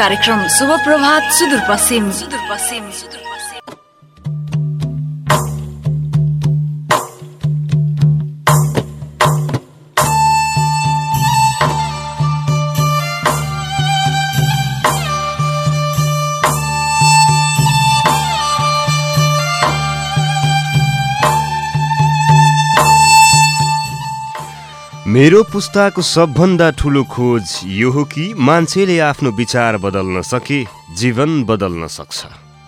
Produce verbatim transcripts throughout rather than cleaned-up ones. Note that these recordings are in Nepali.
कार्यक्रम शुभ प्रभात सुदूरपश्चिम सुदूरपश्चिम मेरो पुस्ताको सबभन्दा ठुलो खोज यो हो कि मान्छेले आफ्नो विचार बदल्न सके जीवन बदल्न सक्छ।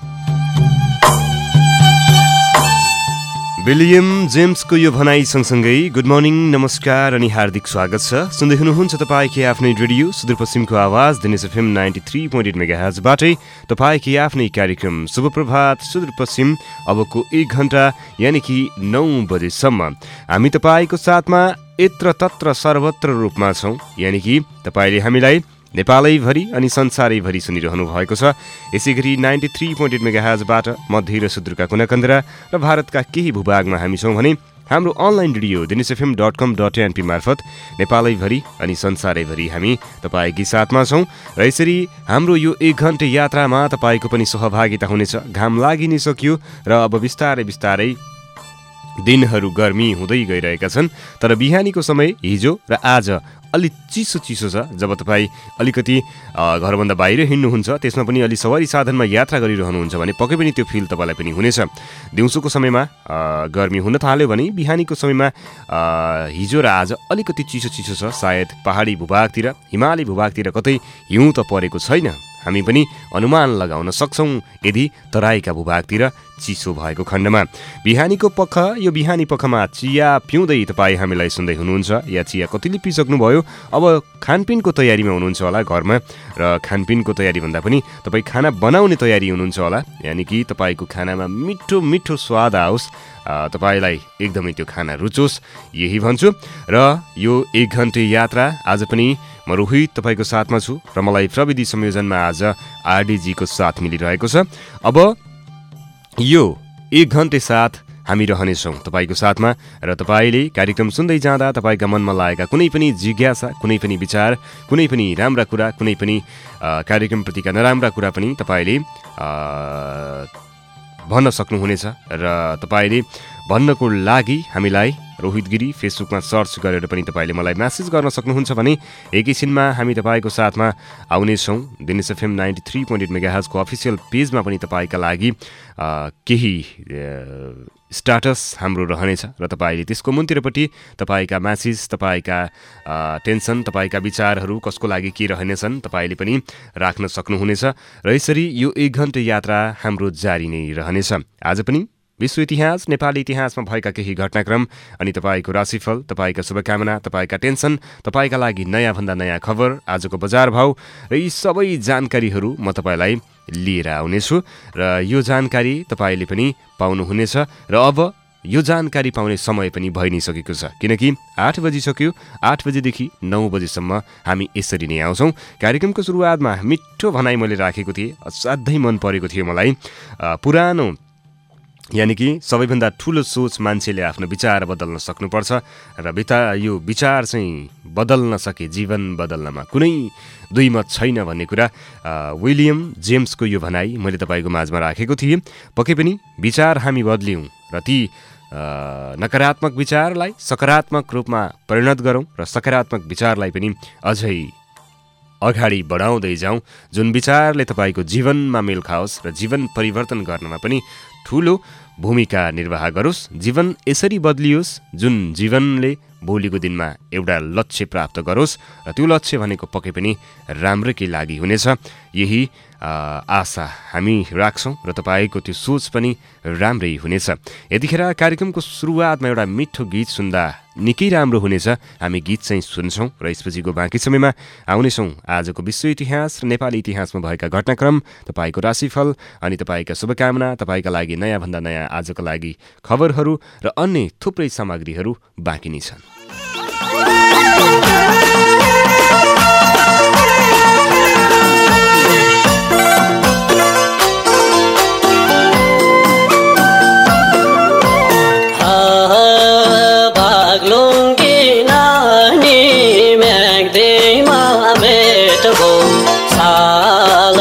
विलियम जेम्सको यो भनाइ सँगसँगै गुड मर्निङ, नमस्कार अनि हार्दिक स्वागत छ। सुन्दै हुनुहुन्छ तपाईँकै आफ्नै रेडियो सुदूरपश्चिमको आवाज Dinesh FM ninety three point eight मेगाहर्जबाटै तपाईँकै आफ्नै कार्यक्रम शुभ प्रभात सुदूरपश्चिम अबको एक घन्टा यानि कि नौ बजेसम्म हामी तपाईँको साथमा यत्र तत्र सर्वत्र रूपमा छौँ, यानि कि तपाईँले हामीलाई नेपालैभरि अनि संसारैभरि सुनिरहनु भएको छ। यसै गरी नाइन्टी थ्री पोइन्ट एट मेगाहर्जबाट मध्य र सुदूरका कुनाकन्दरा र भारतका केही भूभागमा हामी छौँ भने हाम्रो online radio Dinesh FM dot com dot NP मार्फत नेपालैभरि अनि संसारैभरि हामी तपाईँकै साथमा छौँ। र यसरी हाम्रो यो एक घन्टे यात्रामा तपाईँको पनि सहभागिता हुनेछ। घाम लागि नै सक्यो र अब बिस्तारै बिस्तारै दिनहरू गर्मी हुँदै गइरहेका छन्, तर बिहानीको समय हिजो र आज अलि चिसो चिसो छ। जब तपाईँ अलिकति घरभन्दा बाहिर हिँड्नुहुन्छ, त्यसमा पनि अलि सवारी साधनमा यात्रा गरिरहनुहुन्छ भने पक्कै पनि त्यो फिल तपाईँलाई पनि हुनेछ। दिउँसोको समयमा गर्मी हुन थाल्यो भने बिहानीको समयमा हिजो र आज अलिकति चिसो चिसो छ। सायद पहाडी भूभागतिर, हिमाली भूभागतिर कतै हिउँ त परेको छैन, हामी पनि अनुमान लगाउन सक्छौँ यदि तराईका भूभागतिर चिसो भएको खण्डमा। बिहानीको पख, यो बिहानी पखमा चिया पिउँदै तपाईँ हामीलाई सुन्दै हुनुहुन्छ या चिया कतिले पिइसक्नुभयो, अब खानपिनको तयारीमा हुनुहुन्छ होला घरमा। र खानपिनको तयारी भन्दा पनि तपाईँ खाना बनाउने तयारी हुनुहुन्छ होला, यानि कि तपाईँको खानामा मिठो मिठो स्वाद आओस्, तपाईँलाई एकदमै त्यो खाना रुचोस्, यही भन्छु। र यो एक घन्टे यात्रा आज पनि म रोहित तपाईँको साथमा छु र मलाई प्रविधि संयोजनमा आज आरडीजीको साथ मिलिरहेको छ। अब यो एक घन्टे साथ हामी रहनेछौँ तपाईँको साथमा र तपाईँले कार्यक्रम सुन्दै जाँदा तपाईँका मनमा लागेका कुनै पनि जिज्ञासा, कुनै पनि विचार, कुनै पनि राम्रा कुरा, कुनै पनि कार्यक्रमप्रतिका नराम्रा कुरा पनि तपाईँले भन्न सक्नुहुनेछ। र तपाईँले भन्नको लागि हामीलाई रोहित गिरी फेसबुकमा सर्च गरेर पनि तपाईँले मलाई म्यासेज गर्न सक्नुहुन्छ भने एकैछिनमा हामी तपाईँको साथमा आउनेछौँ। Dinesh FM ninety three point eight मेगाहर्जको अफिसियल पेजमा पनि तपाईँका लागि केही स्ट्याटस हाम्रो रहनेछ र तपाईँले त्यसको मुन्तिरपट्टि तपाईँका म्यासेज, तपाईँका टेन्सन, तपाईँका विचारहरू कसको लागि के रहनेछन् तपाईँले पनि राख्न सक्नुहुनेछ। र यसरी यो एक घन्टे यात्रा हाम्रो जारी नै रहनेछ। आज पनि विश्व इतिहास, नेपाली इतिहासमा भएका केही घटनाक्रम अनि तपाईँको राशिफल, तपाईँका शुभकामना, तपाईँका टेन्सन, तपाईँका लागि नयाँभन्दा नयाँ खबर, आजको बजार भाव र यी सबै जानकारीहरू म तपाईँलाई लिएर आउनेछु र यो जानकारी तपाईँले पनि पाउनुहुनेछ। र अब यो जानकारी पाउने समय पनि भइ नै सकेको छ, किनकि आठ बजिसक्यो। आठ बजेदेखि नौ बजेसम्म हामी यसरी नै आउँछौँ। कार्यक्रमको सुरुवातमा मिठो भनाइ मैले राखेको थिएँ, असाध्यै मन परेको थियो मलाई। पुरानो यानि कि सबैभन्दा ठुलो सोच मान्छेले आफ्नो विचार बदल्न सक्नुपर्छ र बिता यो विचार चाहिँ बदल्न सके जीवन बदल्नमा कुनै दुई मत छैन भन्ने कुरा विलियम जेम्सको यो भनाइ मैले तपाईँको माझमा राखेको थिएँ। पक्कै पनि विचार हामी बदल्यौँ र ती नकारात्मक विचारलाई सकारात्मक रूपमा परिणत गरौँ र सकारात्मक विचारलाई पनि अझै अगाडि बढाउँदै जाउँ, जुन विचारले तपाईँको जीवनमा मेल खाओस् र जीवन परिवर्तन गर्नमा पनि ठुलो भूमिका निर्वाह गरोस्। जीवन यसरी बदलियोस् जुन जीवनले भोलिको दिनमा एउटा लक्ष्य प्राप्त गरोस् र त्यो लक्ष्य भनेको पक्कै पनि राम्रोकै लागि हुनेछ, यही आशा हामी राख्छौँ र तपाईँको त्यो सोच पनि राम्रै हुनेछ। यतिखेर कार्यक्रमको सुरुवातमा एउटा मिठो गीत सुन्दा निकै राम्रो हुनेछ। हामी गीत चाहिँ सुन्छौँ र यसपछिको बाँकी समयमा आउनेछौँ आजको विश्व इतिहास र नेपाली इतिहासमा भएका घटनाक्रम, तपाईँको राशिफल अनि तपाईँका शुभकामना, तपाईँका लागि नयाँभन्दा नयाँ आजको लागि खबरहरू र अन्य थुप्रै सामग्रीहरू बाँकी नै छन्। साल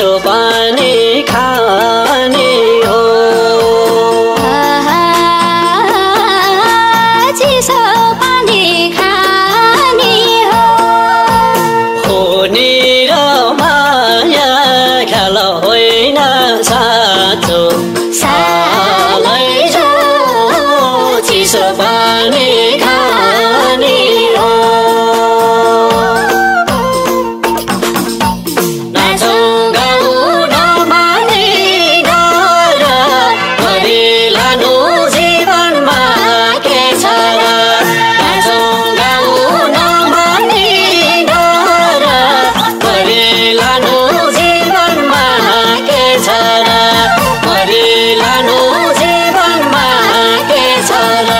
चिसो पानी खाने हो चिसो पानी खाने हो हुने र माया ख्याल होइन साँचो सालै जो चिसो पानी खाने हो नाचौँ गाउँ नमाने डर गरिलानु जीवनमा के छ र नाचौँ गाउँ नमाने डर गरिलानु जीवनमा के छ र गरिलानु जीवनमा के छ र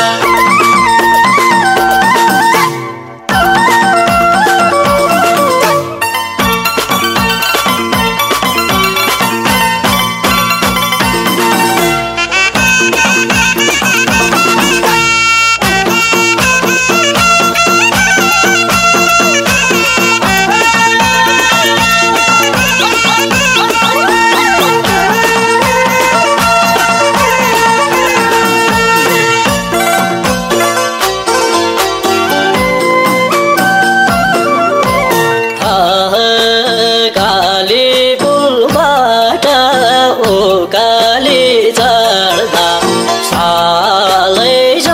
काली पुलबाट उकाली चढ्दा सालै जो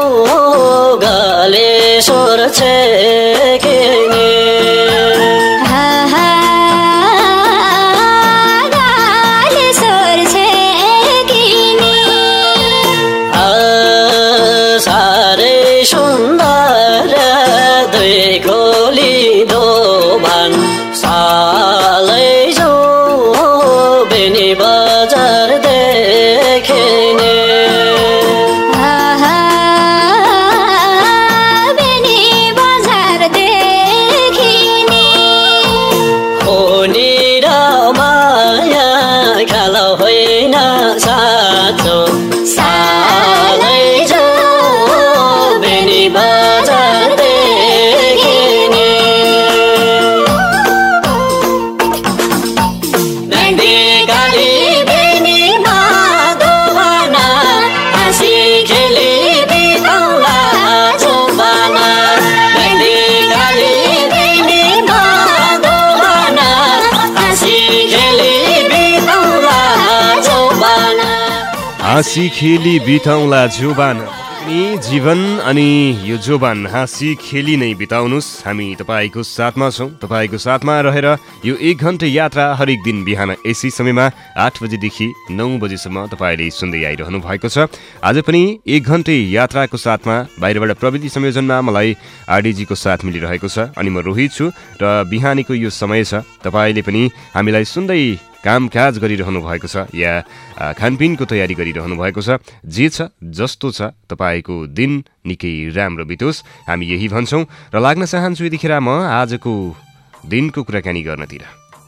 गले स्वर छेकिने गाली स्वर छेकिने साह्रै सुन्दर दुई खोली दोभान सालै जो बेनी बजार देखिने बेनी बजार देखिने हुने र माया ख्याल होइन साँचो सालै जो बेनी बजार देखिने नाङ्दी गाली बेनीमा दोभाना हाँसी खेली बिताउला जौवाना नाङ्दी गाली बेनीमा दोभाना हाँसी खेली बिताउला जौवाना हाँसी खेली बिताउला जोबान अनि जीवन अनि यो जोबान हाँसी खेली नै बिताउनुहोस्। हामी तपाईँको साथमा छौँ, तपाईँको साथमा रहेर यो एक घन्टे यात्रा हरेक दिन बिहान यसै समयमा आठ बजेदेखि नौ बजेसम्म तपाईँले सुन्दै आइरहनु भएको छ। आज पनि एक घन्टे यात्राको साथमा बाहिरबाट प्रविधि संयोजनमा मलाई आरडिजीको साथ मिलिरहेको छ अनि म रोहित छु र बिहानीको यो समय छ। तपाईँले पनि हामीलाई सुन्दै कामकाज गरिरहनु भएको छ या खानपिनको तयारी गरिरहनु भएको छ, जे छ जस्तो छ तपाईँको दिन निकै राम्रो बितोस् हामी यही भन्छौँ र लाग्न चाहन्छु यतिखेर म आजको दिनको कुराकानी गर्नतिर।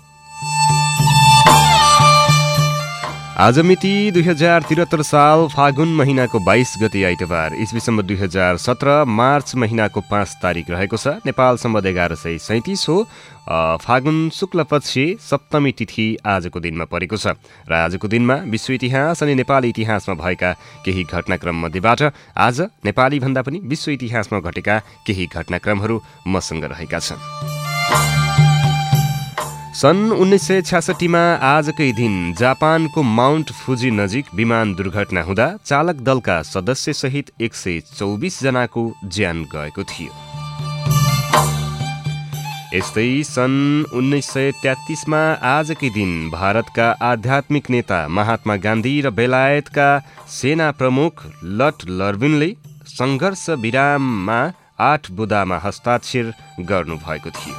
आज मिति दुई हजार त्रिहत्तर साल फागुन महिनाको बाइस गते आइतबार इस्वी सम्म दुई हजार सत्र मार्च महिनाको पाँच तारिक रहेको छ। नेपाल सम्बत एघार सय सैँतिस हो। फागुन शुक्ल पक्ष सप्तमी तिथि आजको दिनमा परेको छ र आजको दिनमा विश्व इतिहास अनि नेपाली इतिहासमा भएका केही घटनाक्रम मध्येबाट आज नेपाली भन्दा पनि विश्व इतिहासमा घटेका केही घटनाक्रमहरू मसँग रहेका छन्। सन् उन्नाइस सय छ्यासठीमा आजकै दिन जापानको माउन्ट फुजी नजिक विमान दुर्घटना हुँदा चालक दलका सदस्यसहित एक सय चौबिस जनाको ज्यान गएको थियो। यस्तै सन् उन्नाइस सय तेत्तिसमा आजकै दिन भारतका आध्यात्मिक नेता महात्मा गान्धी र बेलायतका सेना प्रमुख लर्ड लर्बिनले सङ्घर्ष विराममा आठ बुदामा हस्ताक्षर गर्नुभएको थियो।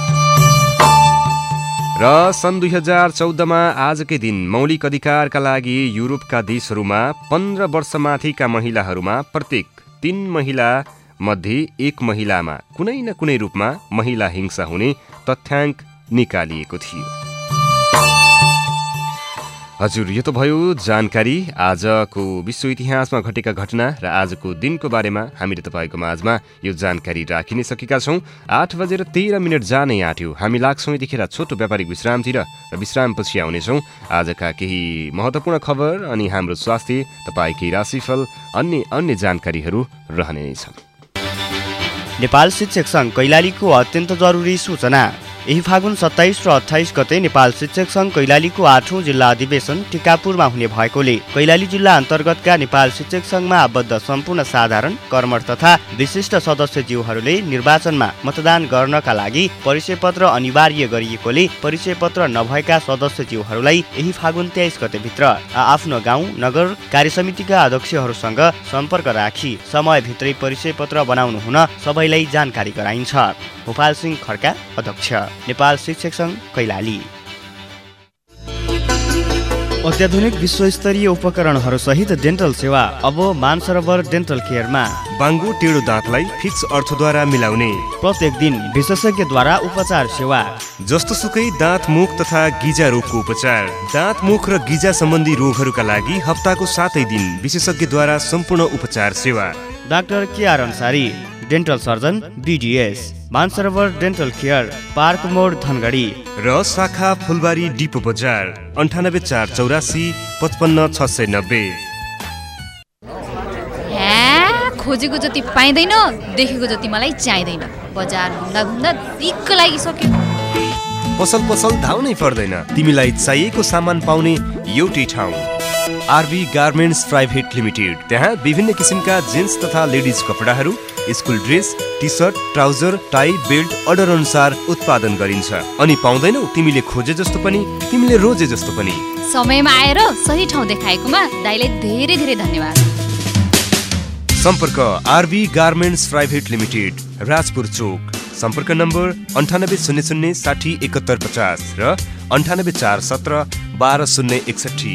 र सन् दुई हजार चौधमा आजकै दिन मौलिक अधिकारका लागि युरोपका देशहरूमा पन्ध्र वर्षमाथिका महिलाहरूमा प्रत्येक तीन महिला मध्ये एक महिलामा कुनै न कुनै रूपमा महिला हिंसा हुने तथ्याङ्क निकालिएको थियो। हजुर, यो त भयो जानकारी आजको विश्व इतिहासमा घटेका घटना र आजको दिनको बारेमा हामीले तपाईँको माझमा यो जानकारी राखि नै सकेका छौँ। आठ बजेर तेह्र मिनट जानै आँट्यो। हामी लाग्छौँ यतिखेर छोटो व्यापारिक विश्रामतिर र विश्रामपछि आउनेछौँ आजका केही महत्त्वपूर्ण खबर अनि हाम्रो स्वास्थ्य, तपाईँकै राशिफल, अन्य अन्य जानकारीहरू रहने नै छन्। नेपाल शिक्षक सङ्घ कैलालीको अत्यन्त जरुरी सूचना। यही फागुन सत्ताइस र अठाइस गते नेपाल शिक्षक सङ्घ कैलालीको आठौँ जिल्ला अधिवेशन टिकापुरमा हुने भएकोले कैलाली जिल्ला अन्तर्गतका नेपाल शिक्षक सङ्घमा आबद्ध सम्पूर्ण साधारण, कर्मठ तथा विशिष्ट सदस्यज्यूहरूले निर्वाचनमा मतदान गर्नका लागि परिचय पत्र अनिवार्य गरिएकोले परिचय पत्र नभएका सदस्यज्यूहरूलाई यही फागुन तेइस गतेभित्र आफ्नो गाउँ नगर कार्य समितिका अध्यक्षहरूसँग सम्पर्क राखी समयभित्रै परिचय पत्र बनाउनु हुन सबैलाई जानकारी गराइन्छ। गोपाल सिंह खड्का, अध्यक्ष, नेपाल शिक्षक सङ्घ कैलाली। अत्याधुनिक विश्वस्तरीय उपकरणहरू सहित डेन्टल सेवा अब मानसरोवर डेन्टल केयरमा। बाङ्गो टेढो दाँतलाई फिक्स अर्थद्वारा मिलाउने, प्रत्येक दिन विशेषज्ञद्वारा उपचार सेवा, जस्तो सुकै दाँत मुख तथा गिजा रोगको उपचार, दाँत मुख र गिजा सम्बन्धी रोगहरूका लागि हप्ताको सातै दिन विशेषज्ञद्वारा सम्पूर्ण उपचार सेवा। Doctor KR Ansari, dental surgeon, BDS, Mansarovar dental care, park मोड धनगढी र शाखा फुलबारी डिपो बजार, अन्ठानब्बे चार चौरासी पचपन्न छ सय नब्बे। खोजेको जति पाइँदैन, देखेको जति मलाई चाहिँदैन। बजार घुम्दा घुम्दा दिक्क लागिसक्यो। पसल पसल धाउनै पर्दैन, तिमीलाई चाहिएको सामान पाउने एउटै ठाउँ आरबी गार्मेन्ट्स प्राइभेट लिमिटेड। त्यहाँ विभिन्न किसिमका जेन्ट्स तथा लेडिज कपडाहरू, school dress, T shirt, trouser, tie, belt order अनुसार उत्पादन गरिन्छ। अनि पाउँदैनौ तिमीले खोजे जस्तो पनि, तिमीले रोजे जस्तो पनि। समयमा आएर सही ठाउँ देखाएकोमा दाइलाई धेरै धेरै धन्यवाद। सम्पर्क RB garments private limited, Rajpur चोक। सम्पर्क नम्बर अन्ठानब्बे शून्य शून्य साठी एकहत्तर पचास र अन्ठानब्बे चार सत्र बाह्र शून्य एकसठी।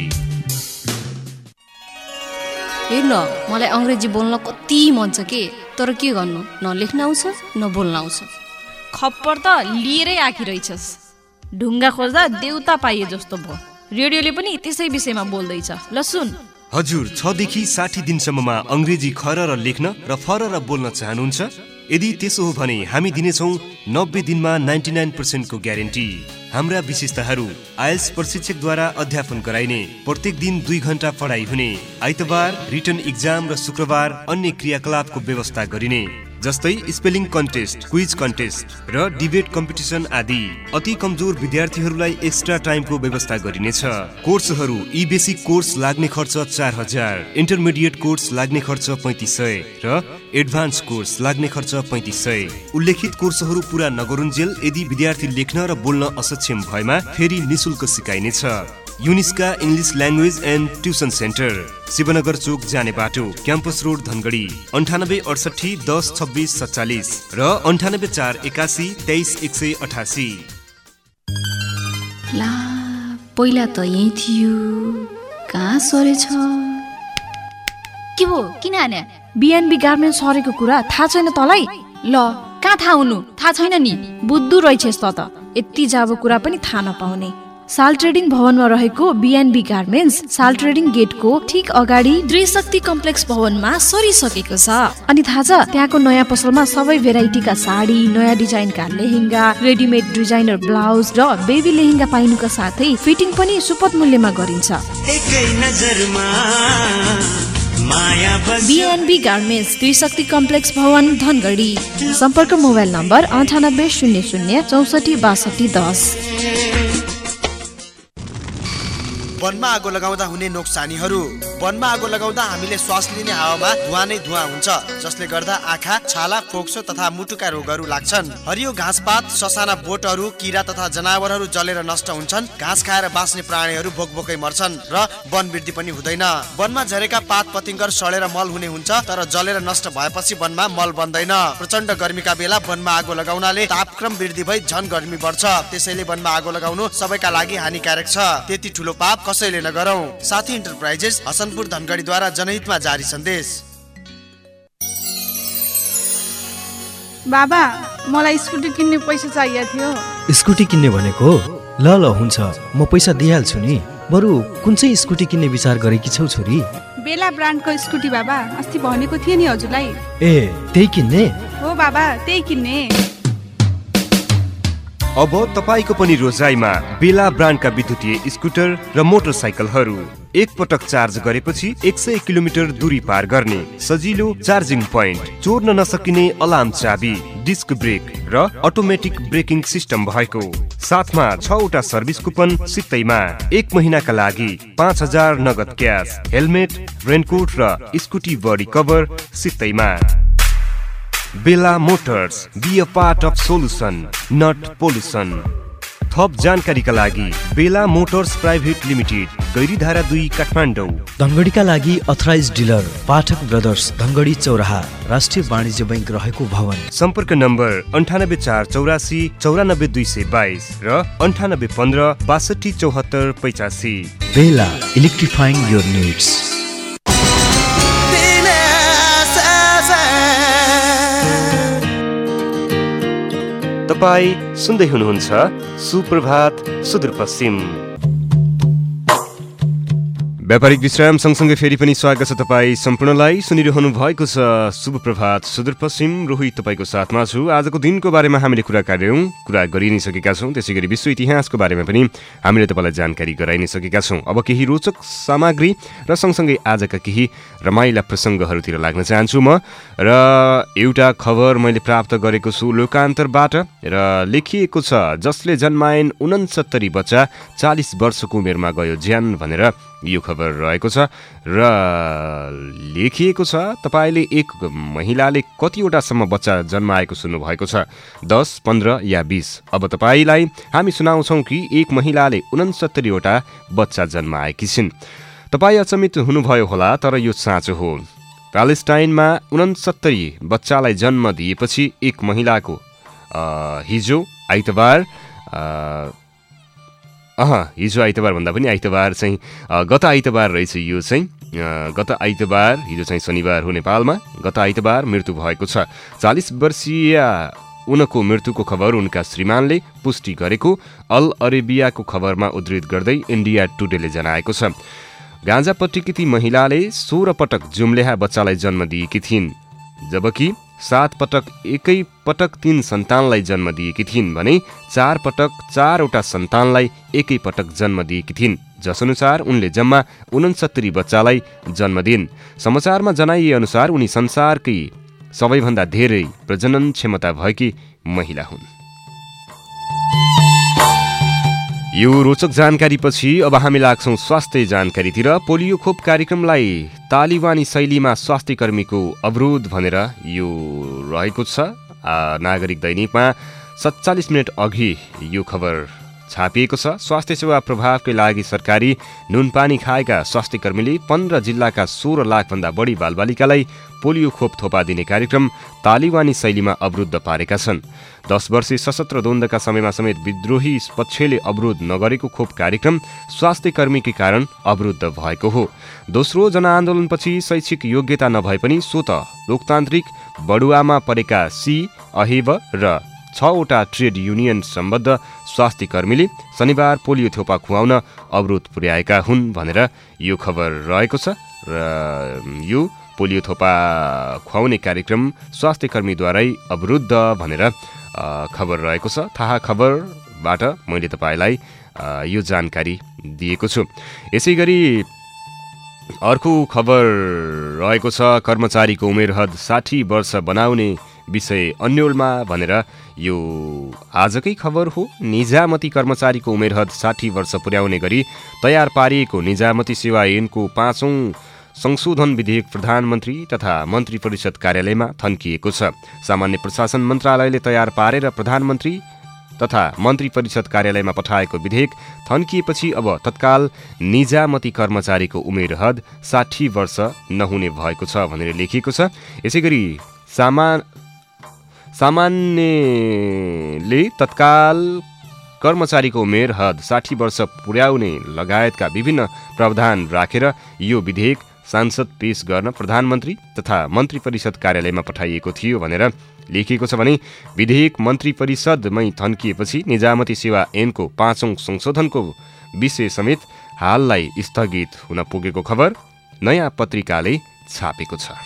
हेर्न, मलाई अङ्ग्रेजी बोल्न कति मन छ के, तर के गर्नु, न लेख्न आउँछ न बोल्न आउँछ। खप्पर त लिएरै आखिरहेछस्। ढुङ्गा खोज्दा देउता पाइए जस्तो भयो। रेडियोले पनि त्यसै विषयमा बोल्दैछ। ल सुन। हजुर, छदेखि साठी दिनसम्ममा अङ्ग्रेजी खर र लेख्न र फर र बोल्न चाहनुहुन्छ? यदि त्यसो हो भने हामी दिनेछौँ नब्बे दिनमा नाइन्टी नाइन पर्सेन्टको ग्यारेन्टी। हाम्रा विशेषताहरू: आइएल्स प्रशिक्षकद्वारा अध्यापन गराइने, प्रत्येक दिन दुई घण्टा पढाइ हुने, आइतबार रिटन इक्जाम र शुक्रबार अन्य क्रियाकलापको व्यवस्था गरिने, जस्तै स्पेलिङ कन्टेस्ट, क्विज कन्टेस्ट र डिबेट कम्पिटिसन आदि। अति कमजोर विद्यार्थीहरूलाई एक्स्ट्रा टाइमको व्यवस्था गरिनेछ। कोर्सहरू: ई बेसिक कोर्स लाग्ने खर्च चार हजार, इन्टरमिडिएट कोर्स लाग्ने खर्च पैँतिस सय र एडभान्स कोर्स लाग्ने खर्च पैँतिस सय। उल्लेखित कोर्सहरू पूरा नगरुन्जेल यदि विद्यार्थी लेख्न र बोल्न असक्षम भएमा फेरि निशुल्क सिकाइनेछ। युनिस्का English language and tuition centre, Shivnagar चोक जाने बाटो, क्याम्पस रोड धनगढी, अन्ठानब्बे अडसठी दस छब्बिस सत्तालिस र अन्ठानब्बे चार एकासी तेइस एक सय अठासी। ला, पहिला त यही थियो, कहाँ सरेछ? के भो, किन हाने? बिएनबी गार्मेन्ट सरेको कुरा थाहा छैन तँलाई? ल, कहाँ थाहा हुनु? थाहा छैन नि। बुद्धु रहेछस् त त, यति जाबो कुरा पनि थाहा नपाउने। साल ट्रेडिङ भवनमा रहेको बिएनबी गार्मेन्ट्स साल ट्रेडिङ गेटको ठीक अगाडि त्रिशक्ति कम्प्लेक्स भवनमा सरिसकेको छ। अनि थाहा छ, त्यहाँको नयाँ पसलमा सबै भेराइटीका साडी, नयाँ डिजाइनका लेहेङ्गा, रेडिमेड डिजाइनर ब्लाउज र बेबी लेहेङ्गा पाइनुका साथै फिटिङ पनि सुपथ मूल्यमा गरिन्छ। बिएनबी गार्मेन्ट्स, त्रिशक्ति कम्प्लेक्स भवन, धनगढी। सम्पर्क मोबाइल नम्बर अन्ठानब्बे शून्य शून्य चौसठी बासठी दस। वनमा आगो लगाउँदा हुने नोक्सानीहरू। वनमा आगो लगाउँदा हामीले श्वास लिने हावामा धुवा नै धुवा हुन्छ, जसले गर्दा आँखा, छाला, फोक्सो तथा मुटुका रोगहरू लाग्छन्। हरियो घाँसपात, ससाना बोटहरू, किरा तथा जनावरहरू जलेर नष्ट हुन्छन्। घाँस खाएर बाँच्ने प्राणीहरू भोकभोकै मर्छन् र वन वृद्धि पनि हुँदैन। वनमा झरेका पात पतिङ्गर सडेर मल हुने हुन्छ, तर जलेर नष्ट भएपछि वनमा मल बन्दैन। प्रचण्ड गर्मीका बेला वनमा आगो लगाउनाले तापक्रम वृद्धि भई झन गर्मी बढ्छ। त्यसैले वनमा आगो लगाउनु सबैका लागि हानिकारक छ। त्यति ठुलो पाप कसैले नगरौं। साथी इन्टरप्राइजेस, हसनपुर, धनगढीद्वारा जनहितमा जारी सन्देश। बाबा, मलाई स्कुटी किन्ने पैसा चाहिएको थियो। स्कुटी किन्ने भनेको? ल ल हुन्छ, म पैसा दिइहाल्छु नि। बरु कुन चाहिँ स्कुटी किन्ने विचार गरेकी छौ छोरी? बेला ब्रान्डको स्कुटी बाबा, अस्ति भनेको थिएँ नि हजुरलाई। ए त्यही किन्ने? हो बाबा, त्यही किन्ने। अब तपाईको पनि रोजाइमा बेला ब्रान्डका विद्युतीय स्कुटर र मोटरसाइकलहरू एक पटक चार्ज गरेपछि एक सय किलोमिटर दूरी पार गर्ने सजिलो चार्जिङ पोइन्ट, चोर्न नसकिने अलार्म चाबी, डिस्क ब्रेक र अटोमेटिक ब्रेकिङ सिस्टम भएको, साथमा छवटा सर्भिस कुपन सित्तैमा, एक महिनाका लागि पाँच हजार नगद क्यास, हेलमेट, रेनकोट र स्कुटी बडी कभर सित्तैमा। Bela motors, be a part of solution not pollution. थप जानकारीका लागि बेला मोटर्स प्राइभेट लिमिटेड, गैरीधारा दुई, काठमाडौँ। धनगढीका लागि authorise dealer Pathak brothers, Dhangadhi चौराहा, राष्ट्रिय वाणिज्य बैंक रहेको भवन। सम्पर्क नम्बर अन्ठानब्बे चार चौरासी चौरानब्बे दुई सय बाइस र अन्ठानब्बे पन्ध्र बासठी चौहत्तर पचासी। बेला, इलेक्ट्रिफाइङ योर निड्स। तपाईँ सुन्दै हुनुहुन्छ सुप्रभात सुदूरपश्चिम। व्यापारिक विश्राम सँगसँगै फेरि पनि स्वागत छ तपाईँ सम्पूर्णलाई। सुनिरहनु भएको छ शुभ प्रभात सुदूरपश्चिम। रोहित तपाईँको साथमा छु। आजको दिनको बारेमा हामीले कुरा गऱ्यौँ, कुरा गरि नै सकेका छौँ। त्यसै गरी विश्व इतिहासको बारेमा पनि हामीले तपाईँलाई जानकारी गराइ नै सकेका छौँ। अब केही रोचक सामग्री र सँगसँगै आजका केही रमाइला प्रसङ्गहरूतिर लाग्न चाहन्छु म। र एउटा खबर मैले प्राप्त गरेको छु लोकान्तरबाट र लेखिएको छ, जसले जन्माएन उनसत्तरी बच्चा चालिस वर्षको उमेरमा गयो ज्यान भनेर यो खबर रहेको छ। र लेखिएको छ, तपाईँले एक महिलाले कतिवटासम्म बच्चा जन्माएको सुन्नुभएको छ, दस, पन्ध्र या बिस। अब तपाईँलाई हामी सुनाउँछौँ कि एक महिलाले उनसत्तरीवटा बच्चा जन्माएकी छिन्। तपाईँ अचम्मित हुनुभयो होला, तर यो साँचो हो। प्यालेस्टाइनमा उनसत्तरी बच्चालाई जन्म दिएपछि एक महिलाको हिजो आइतबार अह हिजो आइतबार भन्दा पनि आइतबार चाहिँ गत आइतबार रहेछ। यो चाहिँ गत आइतबार, हिजो चाहिँ शनिबार हो नेपालमा, गत आइतबार मृत्यु भएको छ। चालिस वर्षीय उनको मृत्युको खबर उनका श्रीमानले पुष्टि गरेको अल अरेबियाको खबरमा उद्धृत गर्दै इन्डिया टुडेले जनाएको छ। गाँजापट्टिकी ती महिलाले सोह्र पटक जुम्ल्याहा बच्चालाई जन्म दिएकी थिइन्, जबकि सात पटक एकै पटक तीन सन्तानलाई जन्म दिएकी थिइन् भने चार पटक चारवटा सन्तानलाई एकै पटक जन्म दिएकी थिइन्, जसअनुसार उनले जम्मा उनसत्तरी बच्चालाई जन्म दिइन्। समाचारमा जनाइए अनुसार उनी संसारकै सबैभन्दा धेरै प्रजनन क्षमता भएकी महिला हुन्। यो रोचक जानकारीपछि अब हामी लाग्छौँ स्वास्थ्य जानकारीतिर। पोलियो खोप कार्यक्रमलाई तालिबानी शैलीमा स्वास्थ्य कर्मीको अवरोध भनेर यो रहेको छ। नागरिक दैनिकमा सत्तालिस मिनट अघि यो खबर छापिएको छ। स्वास्थ्य सेवा प्रभावकै लागि सरकारी नुनपानी खाएका स्वास्थ्य कर्मीले पन्ध्र जिल्लाका सोह्र लाखभन्दा बढी बालबालिकालाई पोलियो खोप थोपा दिने कार्यक्रम तालिबानी शैलीमा अवरुद्ध पारेका छन्। दस वर्षे सशस्त्र द्वन्द्वका समयमा समेत विद्रोही पक्षले अवरोध नगरेको खोप कार्यक्रम स्वास्थ्य कर्मीकै कारण अवरुद्ध भएको हो। दोस्रो जनआन्दोलनपछि शैक्षिक योग्यता नभए पनि स्वत लोकतान्त्रिक बडुवामा परेका सी, अहेब र छवटा ट्रेड युनियन सम्बद्ध स्वास्थ्य कर्मीले शनिबार पोलियो थोपा खुवाउन अवरोध पुर्याएका हुन् भनेर यो खबर रहेको छ। र यो पोलियो थोपा खुवाउने कार्यक्रम स्वास्थ्य कर्मीद्वारै अवरुद्ध भनेर खबर रहेको छ। थाहा खबरबाट मैले तपाईँलाई यो जानकारी दिएको छु। यसै गरी अर्को खबर रहेको छ, कर्मचारीको उमेर हद साठी वर्ष बनाउने विषय अन्यलमा भनेर यो आजकै खबर हो। निजामती कर्मचारीको उमेर हद साठी वर्ष पुर्याउने गरी तयार पारिएको निजामती सेवा ऐनको पाँचौं संशोधन विधेयक प्रधानमन्त्री तथा मन्त्री परिषद कार्यालयमा थन्किएको छ। सामान्य प्रशासन मन्त्रालयले तयार पारेर प्रधानमन्त्री तथा मन्त्री परिषद कार्यालयमा पठाएको विधेयक थन्किएपछि अब तत्काल निजामती कर्मचारीको उमेर हद साठी वर्ष नहुने भएको छ भनेर लेखिएको छ। यसै गरी सामा सामान्यले तत्काल कर्मचारीको उमेर हद साठी वर्ष पुर्याउने लगायतका विभिन्न प्रावधान राखेर यो विधेयक सांसद पेश गर्न प्रधानमन्त्री तथा मन्त्री परिषद कार्यालयमा पठाइएको थियो भनेर लेखिएको छ भने विधेयक मन्त्री परिषदमै थन्किएपछि निजामती सेवा ऐनको पाँचौं संशोधनको विषय समेत हाललाई स्थगित हुन पुगेको खबर नयाँ पत्रिकाले छापेको छ।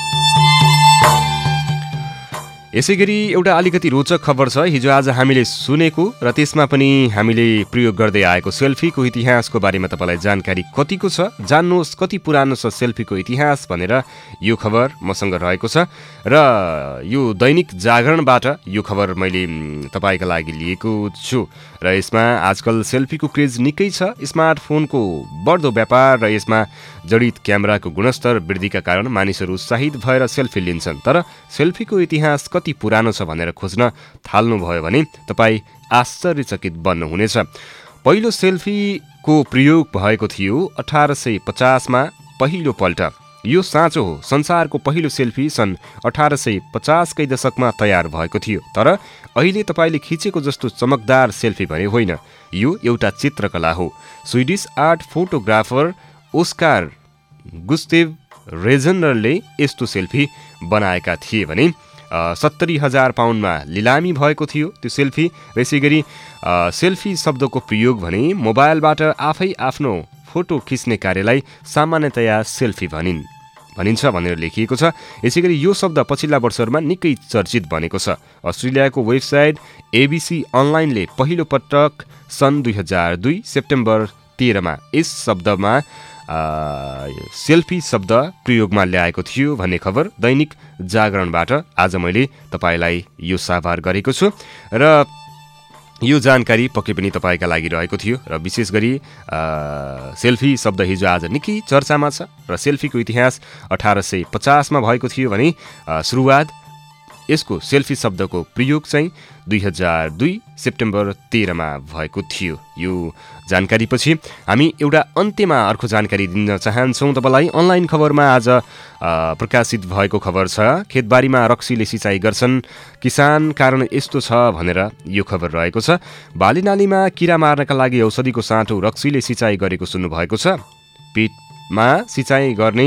यसैगरी एउटा अलिकति रोचक खबर छ। हिजो आज हामीले सुनेको र त्यसमा पनि हामीले प्रयोग गर्दै आएको सेल्फीको इतिहासको बारेमा तपाईँलाई जानकारी कतिको छ, जान्नुहोस् कति पुरानो छ सेल्फीको इतिहास भनेर यो खबर मसँग रहेको छ। र यो दैनिक जागरणबाट यो खबर मैले तपाईँका लागि लिएको छु र यसमा आजकल सेल्फीको क्रेज निकै छ। स्मार्टफोनको बढ्दो व्यापार र यसमा जडित क्यामेराको गुणस्तर वृद्धिका कारण मानिसहरू उत्साहित भएर सेल्फी लिन्छन्। तर सेल्फीको इतिहास कति पुरानो छ भनेर खोज्न थाल्नुभयो भने तपाईँ आश्चर्यचकित बन्नुहुनेछ। पहिलो सेल्फीको प्रयोग भएको थियो अठार सय पचासमा पहिलोपल्ट। यो साँचो हो, संसारको पहिलो सेल्फी सन् अठार सय पचासकै दशकमा तयार भएको थियो। तर अहिले तपाईँले खिचेको जस्तो चमकदार सेल्फी भने होइन, यो एउटा चित्रकला हो। Swedish art photographer Oscar Gustave रेजनरले यस्तो सेल्फी बनाएका थिए भने सत्तरी हजार पाउन्डमा लिलामी भएको थियो त्यो सेल्फी। यसै गरी सेल्फी शब्दको प्रयोग भने मोबाइलबाट आफै आफ्नो फोटो खिच्ने कार्यलाई सामान्यतया सेल्फी भनिन् भनिन्छ भनेर लेखिएको छ। यसै गरी यो शब्द पछिल्ला वर्षहरूमा निकै चर्चित बनेको छ। अस्ट्रेलियाको वेबसाइट एबिसी अनलाइनले पहिलो पटक सन् दुई हजार दुई सेप्टेम्बर तेह्रमा यस शब्दमा सेल्फी शब्द प्रयोगमा ल्याएको थियो भन्ने खबर दैनिक जागरणबाट आज मैले तपाईँलाई यो साभार गरेको छु। र यो जानकारी पक्कै पनि तपाईँका लागि रहेको थियो र विशेष गरी सेल्फी शब्द हिजो आज निकै चर्चामा छ र सेल्फीको इतिहास अठार सय पचासमा भएको थियो भने सुरुवात यसको सेल्फी शब्दको प्रयोग चाहिँ दुई हजार दुई सेप्टेम्बर तेह्रमा भएको थियो। यो जानकारीपछि हामी एउटा अन्त्यमा अर्को जानकारी दिन चाहन्छौँ तपाईँलाई। अनलाइन खबरमा आज प्रकाशित भएको खबर छ, खेतबारीमा रक्सीले सिँचाइ गर्छन् किसान, कारण यस्तो छ भनेर यो खबर रहेको छ। बाली नालीमा किरा मार्नका लागि औषधिको साँठो रक्सीले सिँचाइ गरेको सुन्नुभएको छ। पेटमा सिँचाइ गर्ने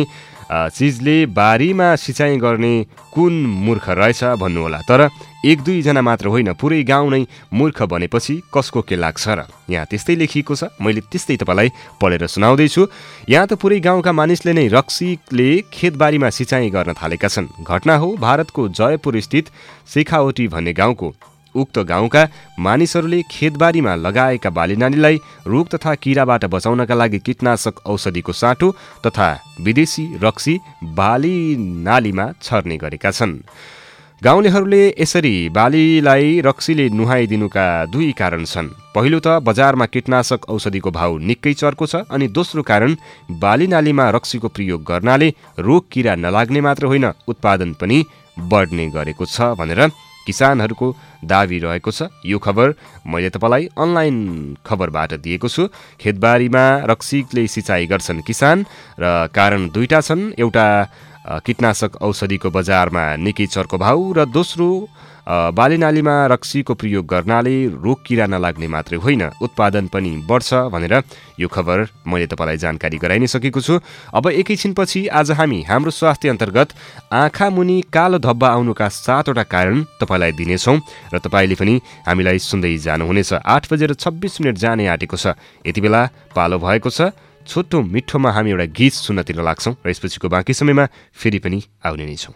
चिजले बारीमा सिँचाइ गर्ने कुन मूर्ख रहेछ भन्नुहोला। तर एक दुईजना मात्र होइन, पुरै गाउँ नै मूर्ख बनेपछि कसको के लाग्छ र? यहाँ त्यस्तै लेखिएको छ, मैले त्यस्तै तपाईँलाई पढेर सुनाउँदैछु। यहाँ त पुरै गाउँका मानिसले नै रक्सीले खेतबारीमा सिँचाइ गर्न थालेका छन्। घटना हो भारतको जयपुर स्थित शेखावटी भन्ने गाउँको। उक्त गाउँका मानिसहरूले खेतबारीमा लगाएका बाली नालीलाई रोग तथा किराबाट बचाउनका लागि कीटनाशक औषधिको साँटो तथा विदेशी रक्सी बाली नालीमा छर्ने गरेका छन्। गाउँलेहरूले यसरी बालीलाई रक्सीले नुहाइदिनुका दुई कारण छन्। पहिलो त बजारमा कीटनाशक औषधिको भाउ निकै चर्को छ, अनि दोस्रो कारण बाली नालीमा रक्सीको प्रयोग गर्नाले रोग किरा नलाग्ने मात्र होइन, उत्पादन पनि बढ्ने गरेको छ भनेर किसानहरूको दाबी रहेको छ। यो खबर मैले तपाईँलाई अनलाइन खबरबाट दिएको छु। खेतबारीमा रक्सीले सिँचाइ गर्छन् किसान र कारण दुईटा छन्, एउटा कीटनाशक औषधिको बजारमा निकै चर्को भाउ र दोस्रो बाली नालीमा रक्सीको प्रयोग गर्नाले रोग किरा नलाग्ने मात्रै होइन, उत्पादन पनि बढ्छ भनेर यो खबर मैले तपाईँलाई जानकारी गराइ नै सकेको छु। अब एकैछिनपछि आज हामी हाम्रो स्वास्थ्य अन्तर्गत आँखा मुनि कालो धब्बा आउनुका सातवटा कारण तपाईँलाई दिनेछौँ र तपाईँले पनि हामीलाई सुन्दै जानुहुनेछ। आठ बजेर छब्बिस मिनट जाने आँटेको छ, यति बेला पालो भएको छ छोटो मिठोमा हामी एउटा गीत सुन्नतिर लाग्छौँ र यसपछिको बाँकी समयमा फेरि पनि आउने नै छौँ।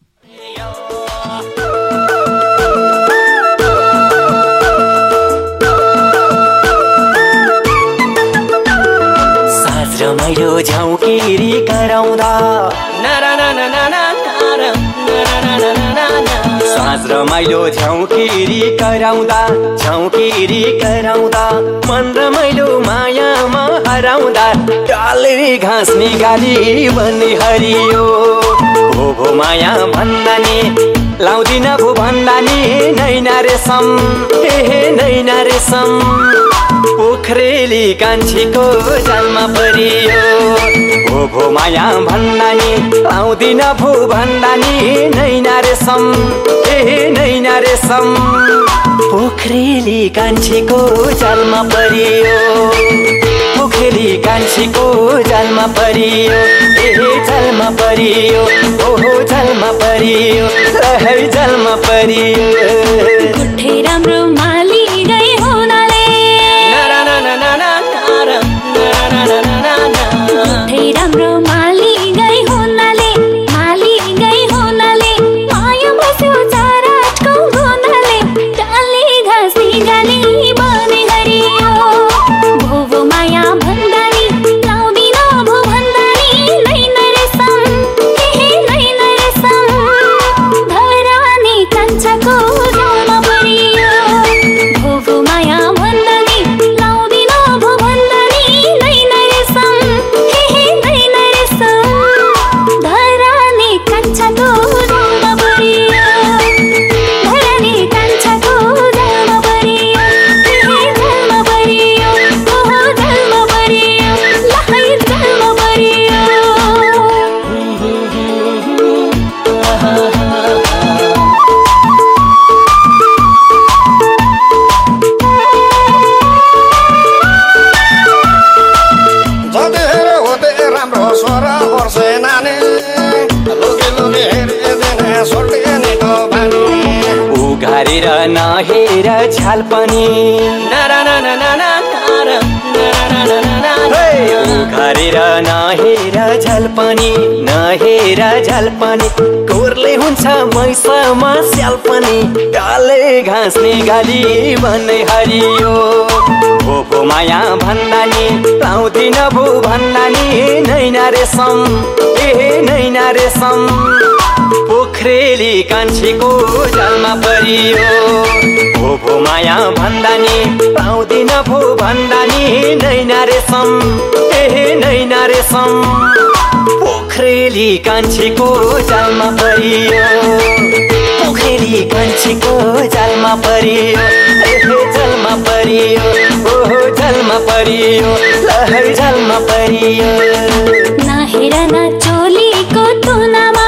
रमाइलो झौकिरी कराउँदा साँझ रमाइलो झौकिरी कराउँदा झौकिरी कराउँदा मन रमाइलो मायामा हराउँदा डालेरी घाँस निकाली बन्ने हरियो भो भो माया भन्दा नि लाउँदिन भो भन्दा नि नैना रेशम हे हे नैना रेशम पोखरेली कान्छीको जालमा परियो भो भो माया भन्दा नि आउँदिन भो भन्दा नि नैना रेशम ए नैना रेशम पोखरेली कान्छीको जालमा परियो पोखरेली कान्छीको जालमा परियो ए जालमा परियो ओहो जालमा परियो है जालमा परियो गुठे राम्रो माली गई हुनाले उघारेर नहेर झ्याल पनि उघारेर नहेर झ्याल पनि नहेर झ्याल पनि कोरले हुन्छ मैसमा स्याल पनि डाले घाँस निगाली भन्ने हरियो भो भो माया भन्दा नि लाउँदिन भो भन्दा नि नैना रेशम ए नैना रेशम पोखरेली कान्छीको जालमा परियो भो भो माया भन्दा नि लाउँदिन भो भन्दा नि नैना रेशम ए नैना रेशम पोखरेली कान्छीको जालमा परियो पोखरेली कान्छीको जालमा परियो जलमा परियो ओहो जलमा परियो लहर जलमा परियो नहेर न चोलीको तुनामा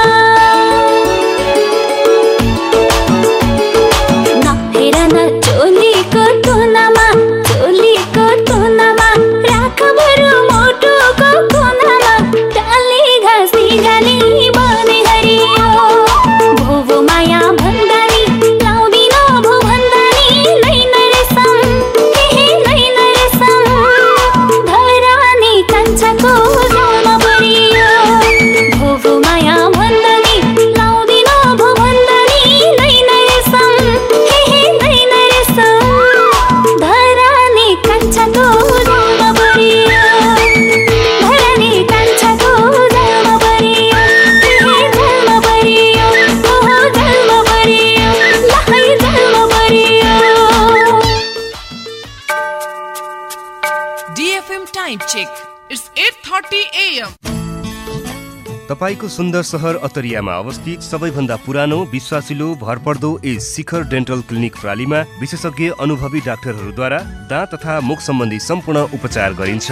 नहेर न चोलीको तुनामा चोलीको तुनामा राख बरु मोटोको कुनामा डाली घाँस निगाली बने हरियो भो भो माया भन्दा नि लाउँदिन भो भन्दा नि नैना रेशम हे नैना रेशम धरानी कान्छाको जालमा परियो भो भो माया भन्दा नि लाउँदिन भो भन्दा नि नैना रेशम हे नैना रेशम धरानी कान्छाको जालमा परियो धरानी कान्छाको जालमा परियो हे जालमा परियो ओहो जालमा परियो लहै जालमा परियो D F M time check. It's eight thirty a m तपाईको सुन्दर सहर अतरियामा अवस्थित सबैभन्दा पुरानो विश्वासिलो भरपर्दो एज शिखर डेन्टल क्लिनिक प्रालीमा विशेषज्ञ अनुभवी डाक्टरहरूद्वारा दाँत तथा मुख सम्बन्धी सम्पूर्ण उपचार गरिन्छ।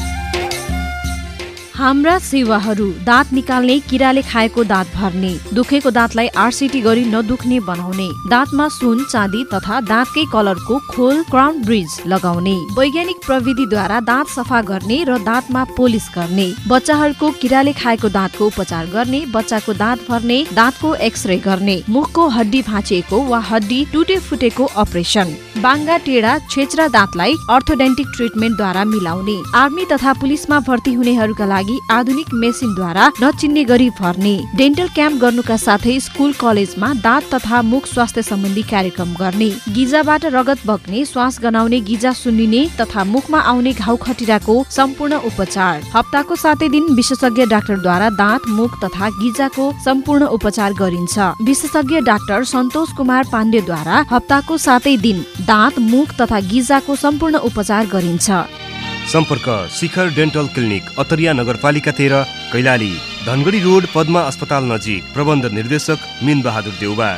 हाम्रा सेवाहरू दाँत निकाल्ने, किराले खाएको दाँत भर्ने, दुखेको दाँतलाई आरसिटी गरी नदुख्ने बनाउने, दाँतमा सुन चाँदी तथा दाँतकै कलरको खोल क्राउन ब्रिज लगाउने, वैज्ञानिक प्रविधिद्वारा दाँत सफा गर्ने र दाँतमा पोलिस गर्ने, बच्चाहरूको किराले खाएको दाँतको उपचार गर्ने, बच्चाको दाँत भर्ने, दाँतको एक्सरे गर्ने, मुखको हड्डी भाँचिएको वा हड्डी टुटे फुटेको अपरेसन, बाङ्गा टेढा छेच्रा दाँतलाई अर्थोडेन्टिक ट्रिटमेन्टद्वारा मिलाउने, आर्मी तथा पुलिसमा भर्ती हुनेहरूका लागि आधुनिक मेसिनद्वारा नचिन्ने गरी भर्ने, डेन्टल क्याम्प गर्नुका साथै स्कुल कलेजमा दाँत तथा मुख स्वास्थ्य सम्बन्धी कार्यक्रम गर्ने, गिजाबाट रगत बग्ने, श्वास गनाउने, गिजा सुन्निने तथा मुखमा आउने घाउ खटिराको सम्पूर्ण उपचार, हप्ताको सातै दिन विशेषज्ञ डाक्टरद्वारा दाँत, मुख तथा गिजाको सम्पूर्ण उपचार गरिन्छ। विशेषज्ञ डाक्टर सन्तोष कुमार पाण्डेद्वारा हप्ताको सातै दिन दाँत, मुख तथा गिजाको सम्पूर्ण उपचार गरिन्छ। सम्पर्क शिखर डेन्टल क्लिनिक अतरिया नगरपालिका तेह्र कैलाली, धनगढी रोड, पद्मा अस्पताल नजिक। प्रबन्ध निर्देशक मिन बहादुर देउबा।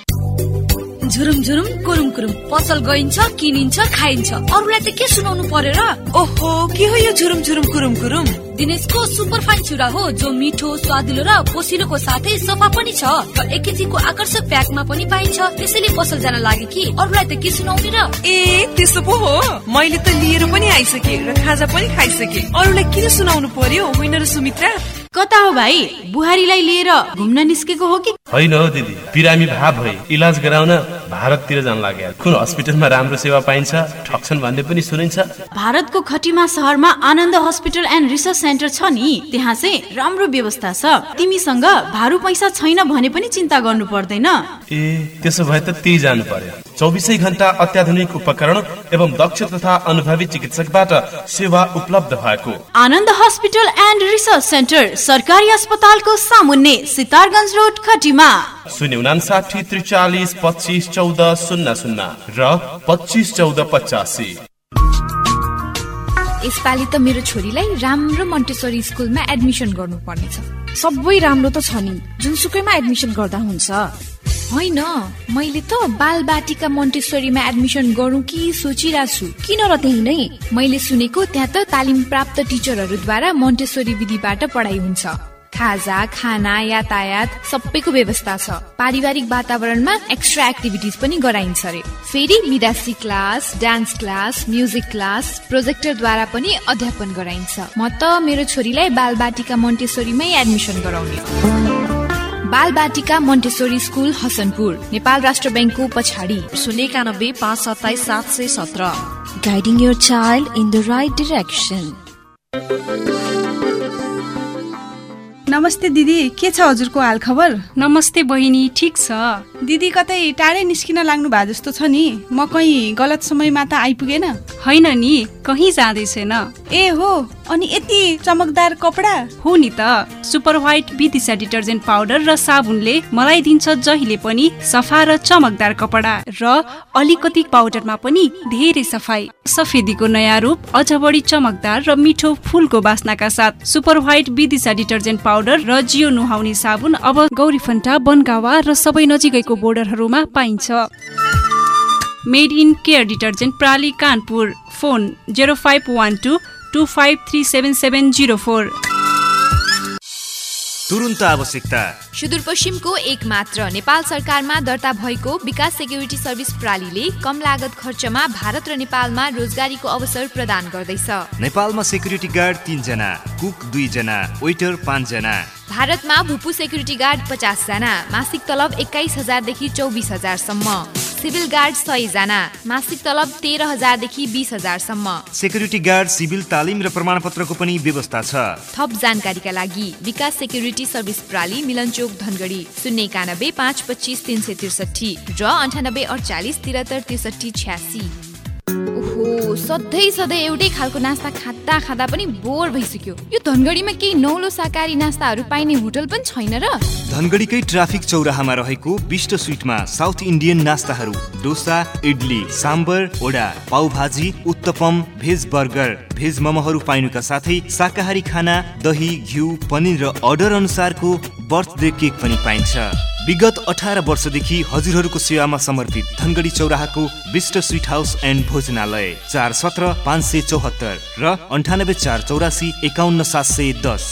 झुरुम झुरुम कुरुम कुरुम पसल गइन्छ, किनिन्छ, खाइन्छ, अरूलाई त के सुनाउनु पर्यो र? ओहो, के हो यो झुरुम झुरुम कुरुम कुरुम? दिनेशको सुपर फाइन चिउरा हो, जो मिठो, स्वादिलो र पोसिलोको साथै सफा पनि छ र एक केजीको आकर्षक प्याकमा पनि पाइन्छ। त्यसैले पसल जान लागे कि अरूलाई त के सुनाउने र? ए त्यसो पो हो, मैले त लिएर पनि आइसके र खाजा पनि खाइसके, अरूलाई किन सुनाउनु पर्यो? होइन र सुमित्रा? कता हो भाइ? बुहारीलाई लिएर घुम्न निस्केको हो कि? होइन हो दिदी, बिरामी भाव भई इलाज गराउन भारततिर जान लाग्यो। कुन हस्पिटलमा राम्रो सेवा पाइन्छ, ठक्छन् भन्ने पनि सुनिन्छ। भारतको खटिमा शहरमा Anand hospital and research centre छ नि, त्यहाँ चाहिँ राम्रो व्यवस्था छ। तिमीसँग भारू पैसा छैन भने पनि चिन्ता गर्नु पर्दैन। ए त्यसो भए त त्यही जानु पर्यो। चौबिसै घण्टा अत्याधुनिक उपकरण एवं दक्ष तथा अनुभवी चिकित्सकबाट सेवा उपलब्ध भएको Anand hospital and research centre सरकारी अस्पतालको सामुन्ने, सितारगञ्ज रोड, खटिमा। शून्य उनासाठी त्रिचालिस पच्चिस चौध शून्य शून्य र पच्चिस चौध पचासी। यसपालि त मेरो छोरीलाई राम्रो मन्टेसरी स्कुलमा एडमिसन गर्नु पर्नेछ। सबै राम्रो त छ नि, जुनसुकैमा एडमिसन गर्दा हुन्छ। होइन, मैले त बालबाटिका मन्टेसरीमा एडमिसन गरौँ कि सोचिरहेको छु। किन र त्यही नै? मैले सुनेको त्यहाँ त तालिम प्राप्त टिचरहरूद्वारा मन्टेसरी विधिबाट पढाइ हुन्छ। खाजा, खाना, यातायात सबैको व्यवस्था छ। पारिवारिक वातावरणमा एक्स्ट्रा एक्टिभिटिज पनि गराइन्छ रे। फेरि विदेशी class, dance class, music class, प्रोजेक्टरद्वारा पनि अध्यापन गराइन्छ। म त मेरो छोरीलाई बालबाटिका मन्टेसरीमै एडमिसन गराउने। बालबाटिका मोन्टेसोरी स्कुल हसनपुर नेपाल राष्ट्र बैंकको पछाडि शून्य एकानब्बे पाँच सत्ताइस सात सय सत्र guiding your child in the right direction. नमस्ते दिदी, के छ हजुरको हाल खबर? नमस्ते बहिनी, ठिक छ। दिदी कतै टाढै निस्किन लाग्नु भए जस्तो छ नि, म कहीँ गलत समयमा त आइपुगेन? होइन नि, कहीँ जाँदै छैन। ए हो, अनि यति चमकदार कपडा? हो नि त, super white Vidisha detergent powder र साबुनले मलाई दिन्छ जहिले पनि सफा र चमकदार कपडा, र अलिकति पाउडरमा पनि धेरै सफाई। सफेदीको नयाँ रूप, अझ बढी चमकदार र मिठो फूलको बास्नाका साथ super white Vidisha detergent powder र जियो नुहाउने साबुन अब गौरीफन्टा, बनगावा र सबै नजिकैको बोर्डरहरूमा पाइन्छ। मेड इन केयर डिटर्जेन्ट प्राली Kanpur. Phone zero five one two two five three seven seven zero four. तुरुन्त आवश्यकता। सुदूरपश्चिमको एक मात्र नेपाल सरकारमा दर्ता भएको विकास सेक्युरिटी सर्भिस प्रालीले कम लागत खर्चमा भारत र नेपालमा रोजगारीको अवसर प्रदान गर्दैछ। नेपालमा सेक्युरिटी गार्ड तीन जना, कुक दुई जना, वेटर पाँच जना। भारतमा भूपू सेक्युरिटी गार्ड पचास जना, मासिक तलब एक्काइस हजारदेखि चौबिस हजारसम्म। सिभिल गार्ड सय जना, मासिक तलब तेह्र हजारदेखि बिस हजारसम्म। सेक्युरिटी गार्ड सिभिल तालिम र प्रमाणपत्रको पनि व्यवस्था छ। थप जानकारीका लागि विकास सेक्युरिटी सर्भिस प्राली मिलनचोक धनगढी शून्य एकानब्बे पाँच पच्चिस तिन सय त्रिसठी र अन्ठानब्बे अडचालिस त्रिहत्तर त्रिसठी छ्यासी। ओहो, सधैँ सधैँ एउटै खालको नास्ता खाँदा खाँदा पनि बोर भइसक्यो। यो धनगढीमा केही नौलो शाकाहारी नास्ताहरू पाइने होटल पनि छैन र? धनगढीकै ट्राफिक चौराहामा रहेको बिष्ट स्विटमा साउथ इन्डियन नास्ताहरू, dosa, idli, sambar, vada, pav bhaji, uttapam, veg burger, veg मोमोहरू पाइनुका साथै शाकाहारी खाना, दही, घिउ, पनिर र अर्डर अनुसारको बर्थडे केक पनि पाइन्छ। विगत अठार वर्षदेखि हजुरहरूको सेवामा समर्पित धनगढी चौराहाको बिष्ट स्विट हाउस एन्ड भोजनालय चार सत्र पाँच सय चौहत्तर र अन्ठानब्बे चार चौरासी एकाउन्न सात सय दस।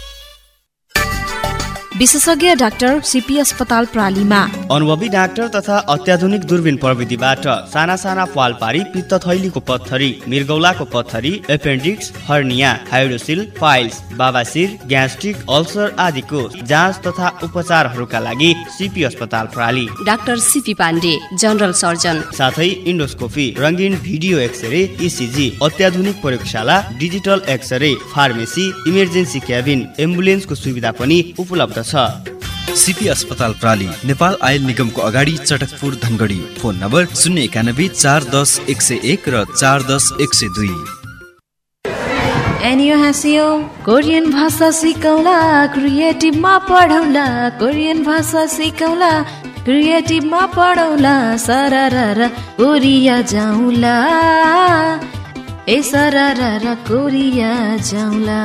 विशेषज्ञ डाक्टर सीपी अस्पताल प्रालीमा अनुभवी डाक्टर तथा अत्याधुनिक दूरबीन प्रविधिबाट साना साना पाल पारी पित्त थैलीको पत्थरी, मृगौलाको पत्थरी, एपेन्डिक्स, हर्निया, हाइड्रोसिल, फाइल्स, बाबासिर, ग्यास्ट्रिक, अल्सर आदिको जाँच तथा उपचारहरूका लागि सीपी अस्पताल प्राली। Doctor CP Pandey general surgeon, साथै इन्डोस्कोपी, रङ्गीन भिडियो एक्सरे, इसिजी, अत्याधुनिक प्रयोगशाला, digital X ray, pharmacy, emergency cabin, एम्बुलेन्सको सुविधा पनि उपलब्ध छ। सीपी अस्पताल प्राली नेपाल आयल निगमको अगाडि चटकपुर धनगढी। फोन नम्बर शून्य एकानब्बे चार दस एक सय एक र चार दस एक सय दुई। एनियो हाँसियो कोरियन भाषा सिकौला, क्रिएटिभमा पढौला, कोरियन भाषा सिकौला, क्रिएटिभमा पढौला, सररर कोरिया जाउँला, ए सररर कोरिया जाउँला।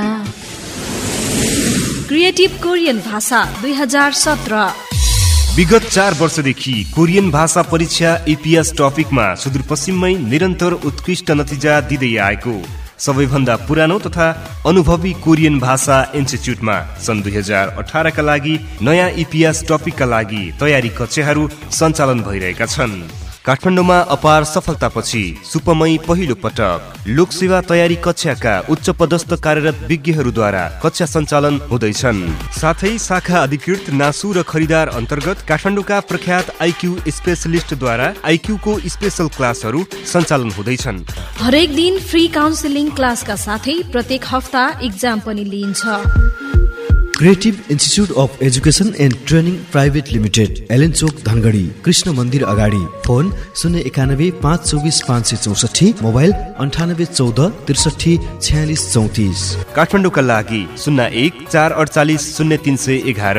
क्रिएटिभ कोरियन भाषा दुई हजार सत्र। विगत चार वर्षदेखि कोरियन भाषा परीक्षा इपिएस टपिकमा सुदूरपश्चिममै निरन्तर उत्कृष्ट नतिजा दिँदै आएको सबैभन्दा पुरानो तथा अनुभवी कोरियन भाषा इन्स्टिच्युटमा सन् दुई हजार अठारका लागि नयाँ इपिएस टपिकका लागि तयारी कक्षाहरू सञ्चालन भइरहेका छन्। काठमाडौँमा अपार सफलतापछि सुपमै पहिलो पटक लोकसेवा तयारी कक्षाका उच्च पदस्थ कार्यरत विज्ञहरूद्वारा कक्षा सञ्चालन हुँदैछन्। साथै शाखा अधिकृत नासु र खरिदार अन्तर्गत काठमाडौँका प्रख्यात आइक्यू स्पेशलिस्टद्वारा आइक्यू को स्पेशल क्लासहरू सञ्चालन हुँदैछन्। हरेक दिन फ्री काउन्सिलिङ क्लासका साथै प्रत्येक हप्ता इक्जाम पनि लिइन्छ। Creative institute of education and training private limited, Allen चोक धनगढी, कृष्ण मन्दिर अगाडि। फोन शून्य एकानब्बे पाँच चौबिस पाँच सय चौसठी, मोबाइल अन्ठानब्बे चौध त्रिसठी छ्यालिस चौतिस। काठमाडौँका लागि शून्य एक चार अडचालिस शून्य तिन सय एघार।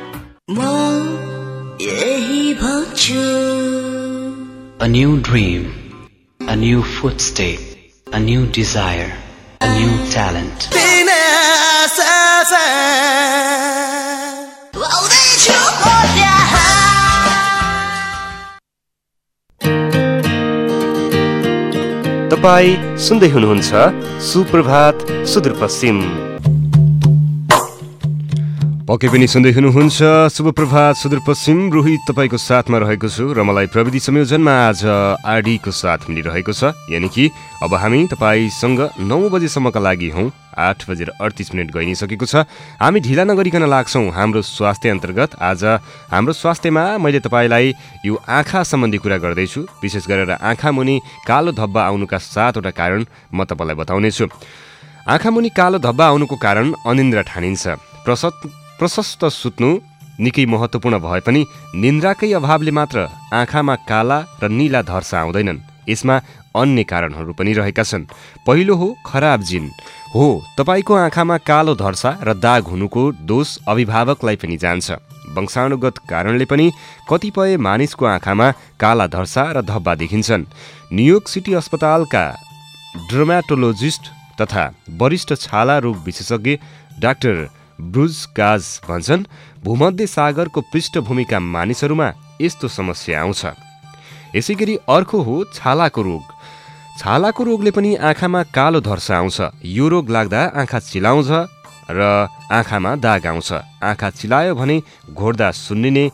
A new dream, a new footstep, a new desire, a new talent. तपाईँ सुन्दै हुनुहुन्छ सुप्रभात सुदूरपश्चिम। पक्कै पनि सुन्दै हुनुहुन्छ शुभ प्रभात सुदूरपश्चिम रोहित तपाईँको साथमा रहेको छु र मलाई प्रविधि संयोजनमा आज आरडीको साथ मिलिरहेको छ। यानि कि अब हामी तपाईँसँग नौ बजेसम्मका लागि हौँ। आठ बजेर अडतिस मिनट गइसकेको छ। हामी ढिला नगरिकन लाग्छौँ हाम्रो स्वास्थ्य अन्तर्गत। आज हाम्रो स्वास्थ्यमा मैले तपाईँलाई यो आँखा सम्बन्धी कुरा गर्दैछु। विशेष गरेर आँखा मुनि कालो धब्बा आउनुका सातवटा कारण म तपाईँलाई बताउनेछु। आँखा मुनि कालो धब्बा आउनुको कारण अनिन्द्रा ठानिन्छ। प्रसत प्रशस्त सुत्नु निकै महत्त्वपूर्ण भए पनि निन्द्राकै अभावले मात्र आँखामा काला र नीला धर्सा आउँदैनन्। यसमा अन्य कारणहरू पनि रहेका छन्। पहिलो हो खराब जिन। हो, तपाईँको आँखामा कालो धर्सा र दाग हुनुको दोष अभिभावकलाई पनि जान्छ। वंशानुगत कारणले पनि कतिपय मानिसको आँखामा काला धर्सा र धब्बा देखिन्छन्। न्युयोर्क सिटी अस्पतालका डर्माटोलोजिस्ट तथा वरिष्ठ छाला रोग विशेषज्ञ डाक्टर ब्रुज काज भन्छन्, भूमध्य सागरको पृष्ठभूमिका मानिसहरूमा यस्तो समस्या आउँछ। यसै गरी अर्को हो छालाको रोग। छालाको रोगले पनि आँखामा कालो धर्सा आउँछ। यो रोग लाग्दा आँखा चिलाउँछ र आँखामा दाग आउँछ। आँखा चिलायो भने घोड्दा सुन्निने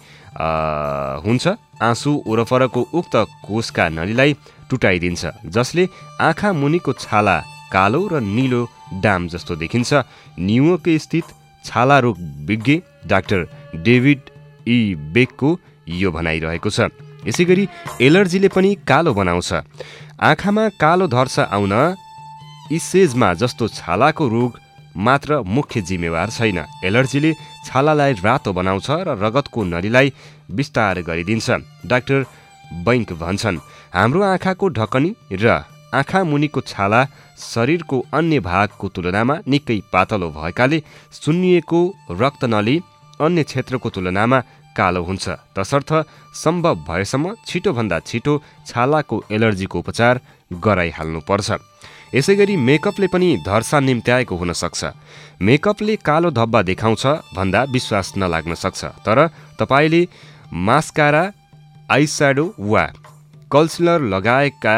हुन्छ। आँसु वरपरको उक्त कोषका नलीलाई टुटाइदिन्छ, जसले आँखा मुनिको छाला कालो र नीलो डाम जस्तो देखिन्छ। न्युयोर्क स्थित छाला रोग विज्ञ डाक्टर डेभिड ई बेकको यो भनाइरहेको छ। यसै गरी एलर्जीले पनि कालो बनाउँछ। आँखामा कालो धर्सा आउन इसेजमा जस्तो छालाको रोग मात्र मुख्य जिम्मेवार छैन। एलर्जीले छालालाई रातो बनाउँछ र रगतको नलीलाई विस्तार गरिदिन्छ। डाक्टर बैङ्क भन्छन्, हाम्रो आँखाको ढकनी र आँखा मुनिको छाला शरीरको अन्य भागको तुलनामा निकै पातलो भएकाले सुन्निएको रक्तनली अन्य क्षेत्रको तुलनामा कालो हुन्छ। तसर्थ सम्भव भएसम्म छिटोभन्दा छिटो छालाको एलर्जीको उपचार गराइहाल्नुपर्छ। यसै गरी मेकअपले पनि धर्सा निम्त्याएको हुन सक्छ। मेकअपले कालो धब्बा देखाउँछ भन्दा विश्वास नलाग्न सक्छ। तर तपाईँले मास्कारा, आइस्याडो वा कन्सिलर लगाएका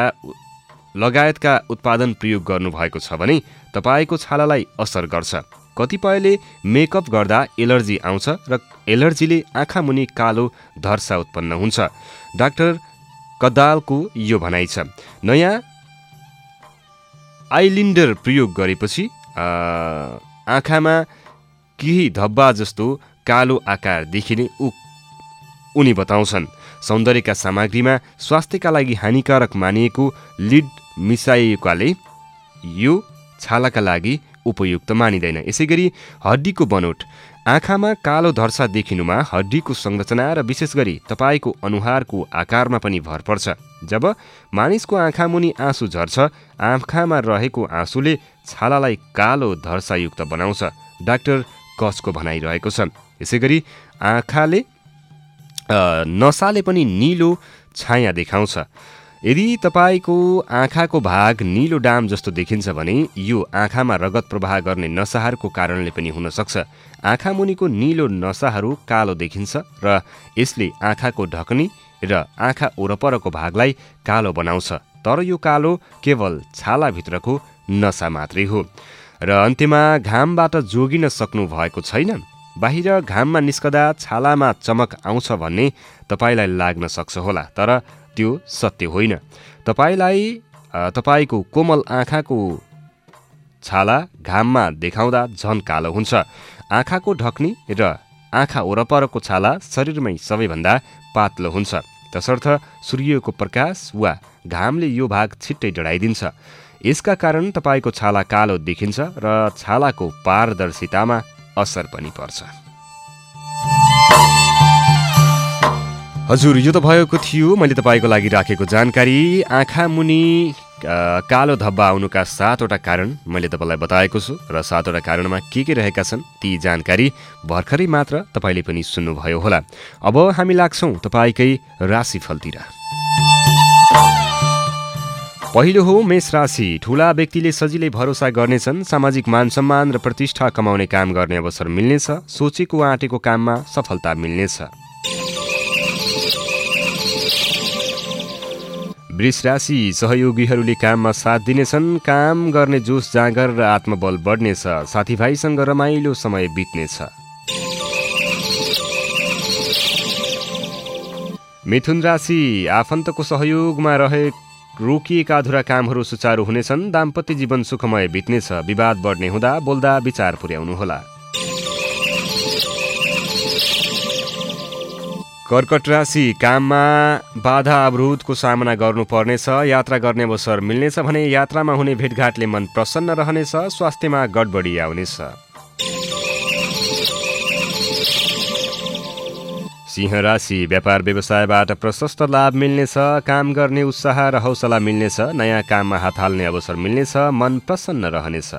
लगायतका उत्पादन प्रयोग गर्नुभएको छ भने तपाईँको छालालाई असर गर्छ। कतिपयले मेकअप गर्दा एलर्जी आउँछ र एलर्जीले आँखा मुनि कालो धर्सा उत्पन्न हुन्छ। डाक्टर कदालको यो भनाइ छ, नयाँ आइलिन्डर प्रयोग गरेपछि आँखामा केही धब्बा जस्तो कालो आकार देखिने उनी बताउँछन्। सौन्दर्यका सामग्रीमा स्वास्थ्यका लागि हानिकारक मानिएको लिड मिसाइएकाले यो छालाका लागि उपयुक्त मानिँदैन। यसै गरी हड्डीको बनोट। आँखामा कालो धर्सा देखिनुमा हड्डीको संरचना र विशेष गरी तपाईँको अनुहारको आकारमा पनि भर पर्छ। जब मानिसको आँखा मुनि आँसु झर्छ, आँखामा रहेको आँसुले छालालाई कालो धर्सायुक्त बनाउँछ। डाक्टर कसको भनाइरहेको छ। यसै गरी आँखाले नसाले पनि निलो छाया देखाउँछ। यदि तपाईँको आँखाको भाग निलो डाम जस्तो देखिन्छ भने यो आँखामा रगत प्रवाह गर्ने नसाहरूको कारणले पनि हुन सक्छ। आँखा मुनिको निलो नसाहरू कालो देखिन्छ र यसले आँखाको ढकनी र आँखा वरपरको भागलाई कालो बनाउँछ। तर यो कालो केवल छालाभित्रको नसा मात्रै हो। र अन्त्यमा घामबाट जोगिन सक्नु भएको छैन। बाहिर घाममा निस्कदा छालामा चमक आउँछ भन्ने तपाईँलाई लाग्न सक्छ होला, तर त्यो सत्य होइन। तपाईँलाई तपाईँको कोमल आँखाको छाला घाममा देखाउँदा झन कालो हुन्छ। आँखाको ढकनी र आँखा वरपरको छाला शरीरमै सबैभन्दा पातलो हुन्छ। तसर्थ सूर्यको प्रकाश वा घामले यो भाग छिट्टै डढाइदिन्छ। यसका कारण तपाईँको छाला कालो देखिन्छ र छालाको पारदर्शितामा असर पनि पर्छ। हजुर, यो त भएको थियो मैले तपाईँको लागि राखेको जानकारी। आँखा मुनि कालो धब्बा आउनुका सातवटा कारण मैले तपाईँलाई बताएको छु र सातवटा कारणमा के के रहेका छन् ती जानकारी भर्खरै मात्र तपाईँले पनि सुन्नुभयो होला। अब हामी लाग्छौँ तपाईँकै राशिफलतिर। पहिलो हो मेष राशि। ठुला व्यक्तिले सजिलै भरोसा गर्नेछन्। सामाजिक मान सम्मान र प्रतिष्ठा कमाउने काम गर्ने अवसर मिल्नेछ। सोचेको आँटेको काममा सफलता मिल्नेछ। वृष राशि। सहयोगीहरूले काममा साथ दिनेछन्। काम गर्ने जोस जाँगर र आत्मबल बढ्नेछ। साथीभाइसँग रमाइलो समय बित्नेछ। मिथुन राशि आफन्तको सहयोगमा रहे रोकिएका अधुरा कामहरू सुचारू हुनेछन्। दाम्पत्य जीवन सुखमय बित्नेछ। विवाद बढ्ने हुँदा बोल्दा विचार पुर्याउनुहोला। कर्कट राशि काममा बाधा अवरोधको सामना गर्नुपर्नेछ। यात्रा गर्ने अवसर मिल्नेछ भने यात्रामा हुने भेटघाटले मन प्रसन्न रहनेछ। स्वास्थ्यमा गडबडी आउनेछ। सिंह राशि व्यापार व्यवसायबाट प्रशस्त लाभ मिल्नेछ। काम गर्ने उत्साह र हौसला मिल्नेछ। नयाँ काममा हात हाल्ने अवसर मिल्नेछ। मन प्रसन्न रहनेछ।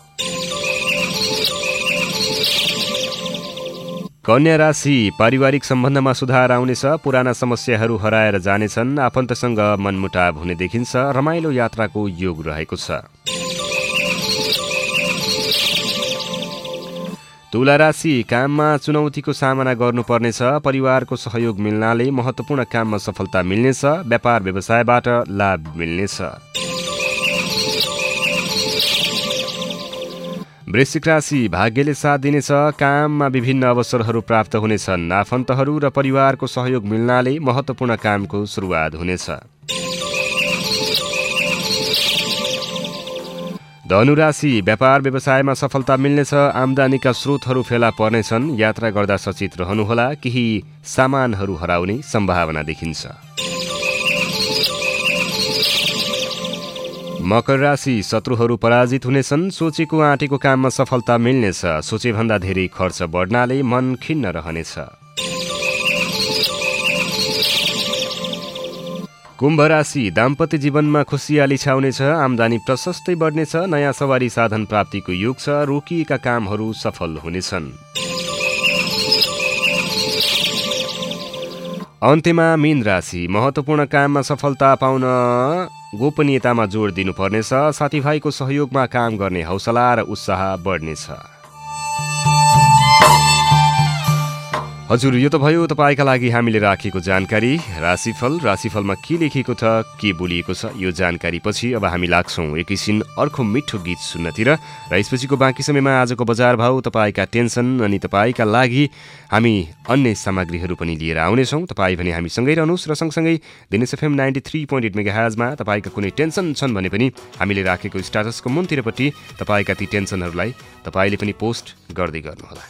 कन्या राशि पारिवारिक सम्बन्धमा सुधार आउनेछ। पुराना समस्याहरू हराएर जानेछन्। आफन्तसँग मनमुटाव हुने देखिन्छ। रमाइलो यात्राको योग रहेको छ। तुला राशि काममा चुनौतीको सामना गर्नुपर्नेछ। परिवारको सहयोग मिल्नाले महत्त्वपूर्ण काममा सफलता मिल्नेछ। व्यापार व्यवसायबाट लाभ मिल्नेछ। वृश्चिक राशि भाग्यले साथ दिनेछ। काममा विभिन्न अवसरहरू प्राप्त हुनेछन्। आफन्तहरू र परिवारको सहयोग मिल्नाले महत्त्वपूर्ण कामको सुरुवात हुनेछ। धनु राशि व्यापार व्यवसायमा सफलता मिल्नेछ। आम्दानीका स्रोतहरू फेला पर्नेछन्। यात्रा गर्दा सचेत रहनुहोला। केही सामानहरू हराउने सम्भावना देखिन्छ। मकर राशि शत्रुहरू पराजित हुनेछन्। सोचेको आँटेको काममा सफलता मिल्नेछ। सोचेभन्दा धेरै खर्च बढ्नाले मन खिन्न रहनेछ। कुम्भ राशि दाम्पत्य जीवनमा खुसियाली छाउनेछ। आम्दानी प्रशस्तै बढ्नेछ। नयाँ सवारी साधन प्राप्तिको योग छ। रोकिएका कामहरू सफल हुनेछन्। अन्त्यमा मीन राशि महत्त्वपूर्ण काममा सफलता पाउन गोपनीयतामा जोड दिनुपर्नेछ। साथीभाइको सहयोगमा काम गर्ने हौसला र उत्साह बढ्नेछ। हजुर, यो त भयो तपाईँका लागि हामीले राखेको जानकारी। राशिफल राशिफलमा के लेखेको छ, के बोलिएको छ, यो जानकारी पछि अब हामी लाग्छौँ एकैछिन अर्को मिठो गीत सुन्नतिर। र यसपछिको बाँकी समयमा आजको बजार भाउ, तपाईँका टेन्सन अनि तपाईँका लागि हामी अन्य सामग्रीहरू पनि लिएर आउनेछौँ। तपाईँ भने हामीसँगै रहनुहोस् र सँगसँगै Dinesh FM ninety three point eight mega हाजमा तपाईँका कुनै टेन्सन छन् भने पनि हामीले राखेको स्ट्याटसको मुनतिरपट्टि तपाईँका ती टेन्सनहरूलाई तपाईँले पनि पोस्ट गर्दै गर्नुहोला।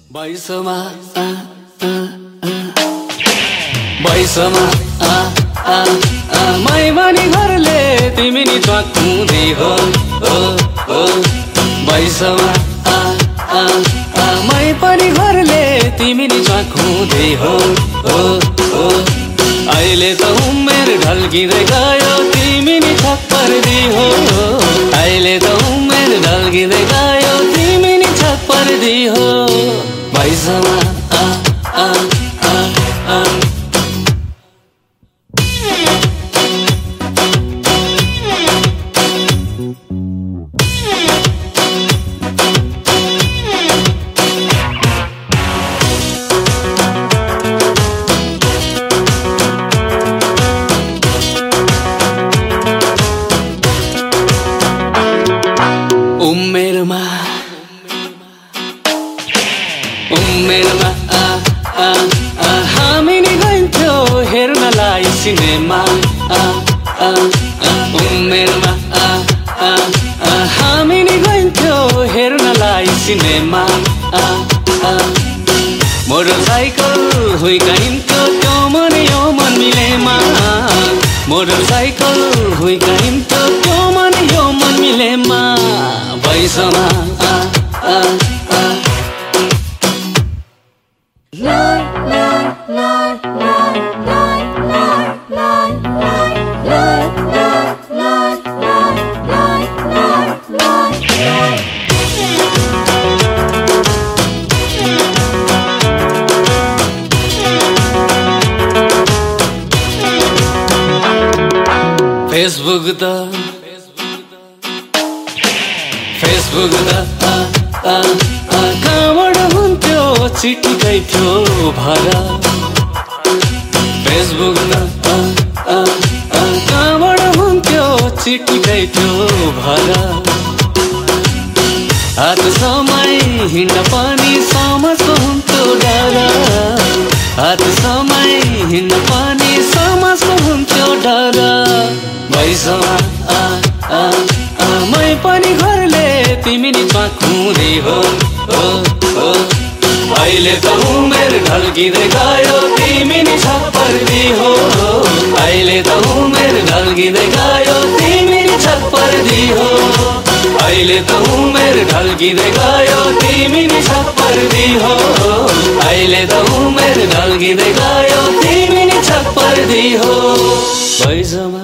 बैसमा आ आ आ मै मानी घरले तिमी नि चक्कुँदै हो ओ ओ बैसमा आ आ आ मै पनि घरले तिमी नि चक्कुँदै हो ओ ओ अहिले त उमेर ढल्किँदै गयो तिमी नि छप्पर्दी हो। अहिले त उमेर ढल्किँदै गयो तिमी नि छप्पर्दी हो। बैसमा आ आ आ आ उमेरमा उमेरमा आ आ आ हामी नि गइन्थ्यो हेर्नलाई सिनेमा आ आ आ उमेरमा आ आ आ हामी नि गइन्थ्यो हेर्नलाई सिनेमा आ आ मोटरसाइकल हुइकाइन्थ्यो त्यो मन यो मन मिलेमा। मोटरसाइकल हुइकाइन्थ्यो त्यो मन यो मन मिलेमा। बैसमा आ आ आ लाई लाई लाई लाई लाई लाई लाई लाई लाई लाई लाई लाई फेसबुक त फेसबुक त आ आ आ कहाँबाट हुन्थ्यो चिठीकै थियो भरा। फेसबुक त आ आ आ कहाँबाट हुन्थ्यो चिठीकै थियो भरा। हात समय हिँड्न पनि समझको हुन्थ्यो डाला। हात समय हिँड्न पनि समाजको हुन्थ्यो डर भैसमा आ आ आ मै पनि घरले तिमी नि चाखुँदै हो हो हो अहिले त उमेर ढल्किँदै गयो तिमी नि छप्पर्दी हो अहिले त उमेर ढल्किँदै गयो तिमी नि छप्पर्दी हो अहिले त उमेर ढल्किँदै गयो तिमी नि छप्पर्दी हो अहिले त उमेर ढल्किँदै गयो तिमी नि छप्पर्दी हो भैसमा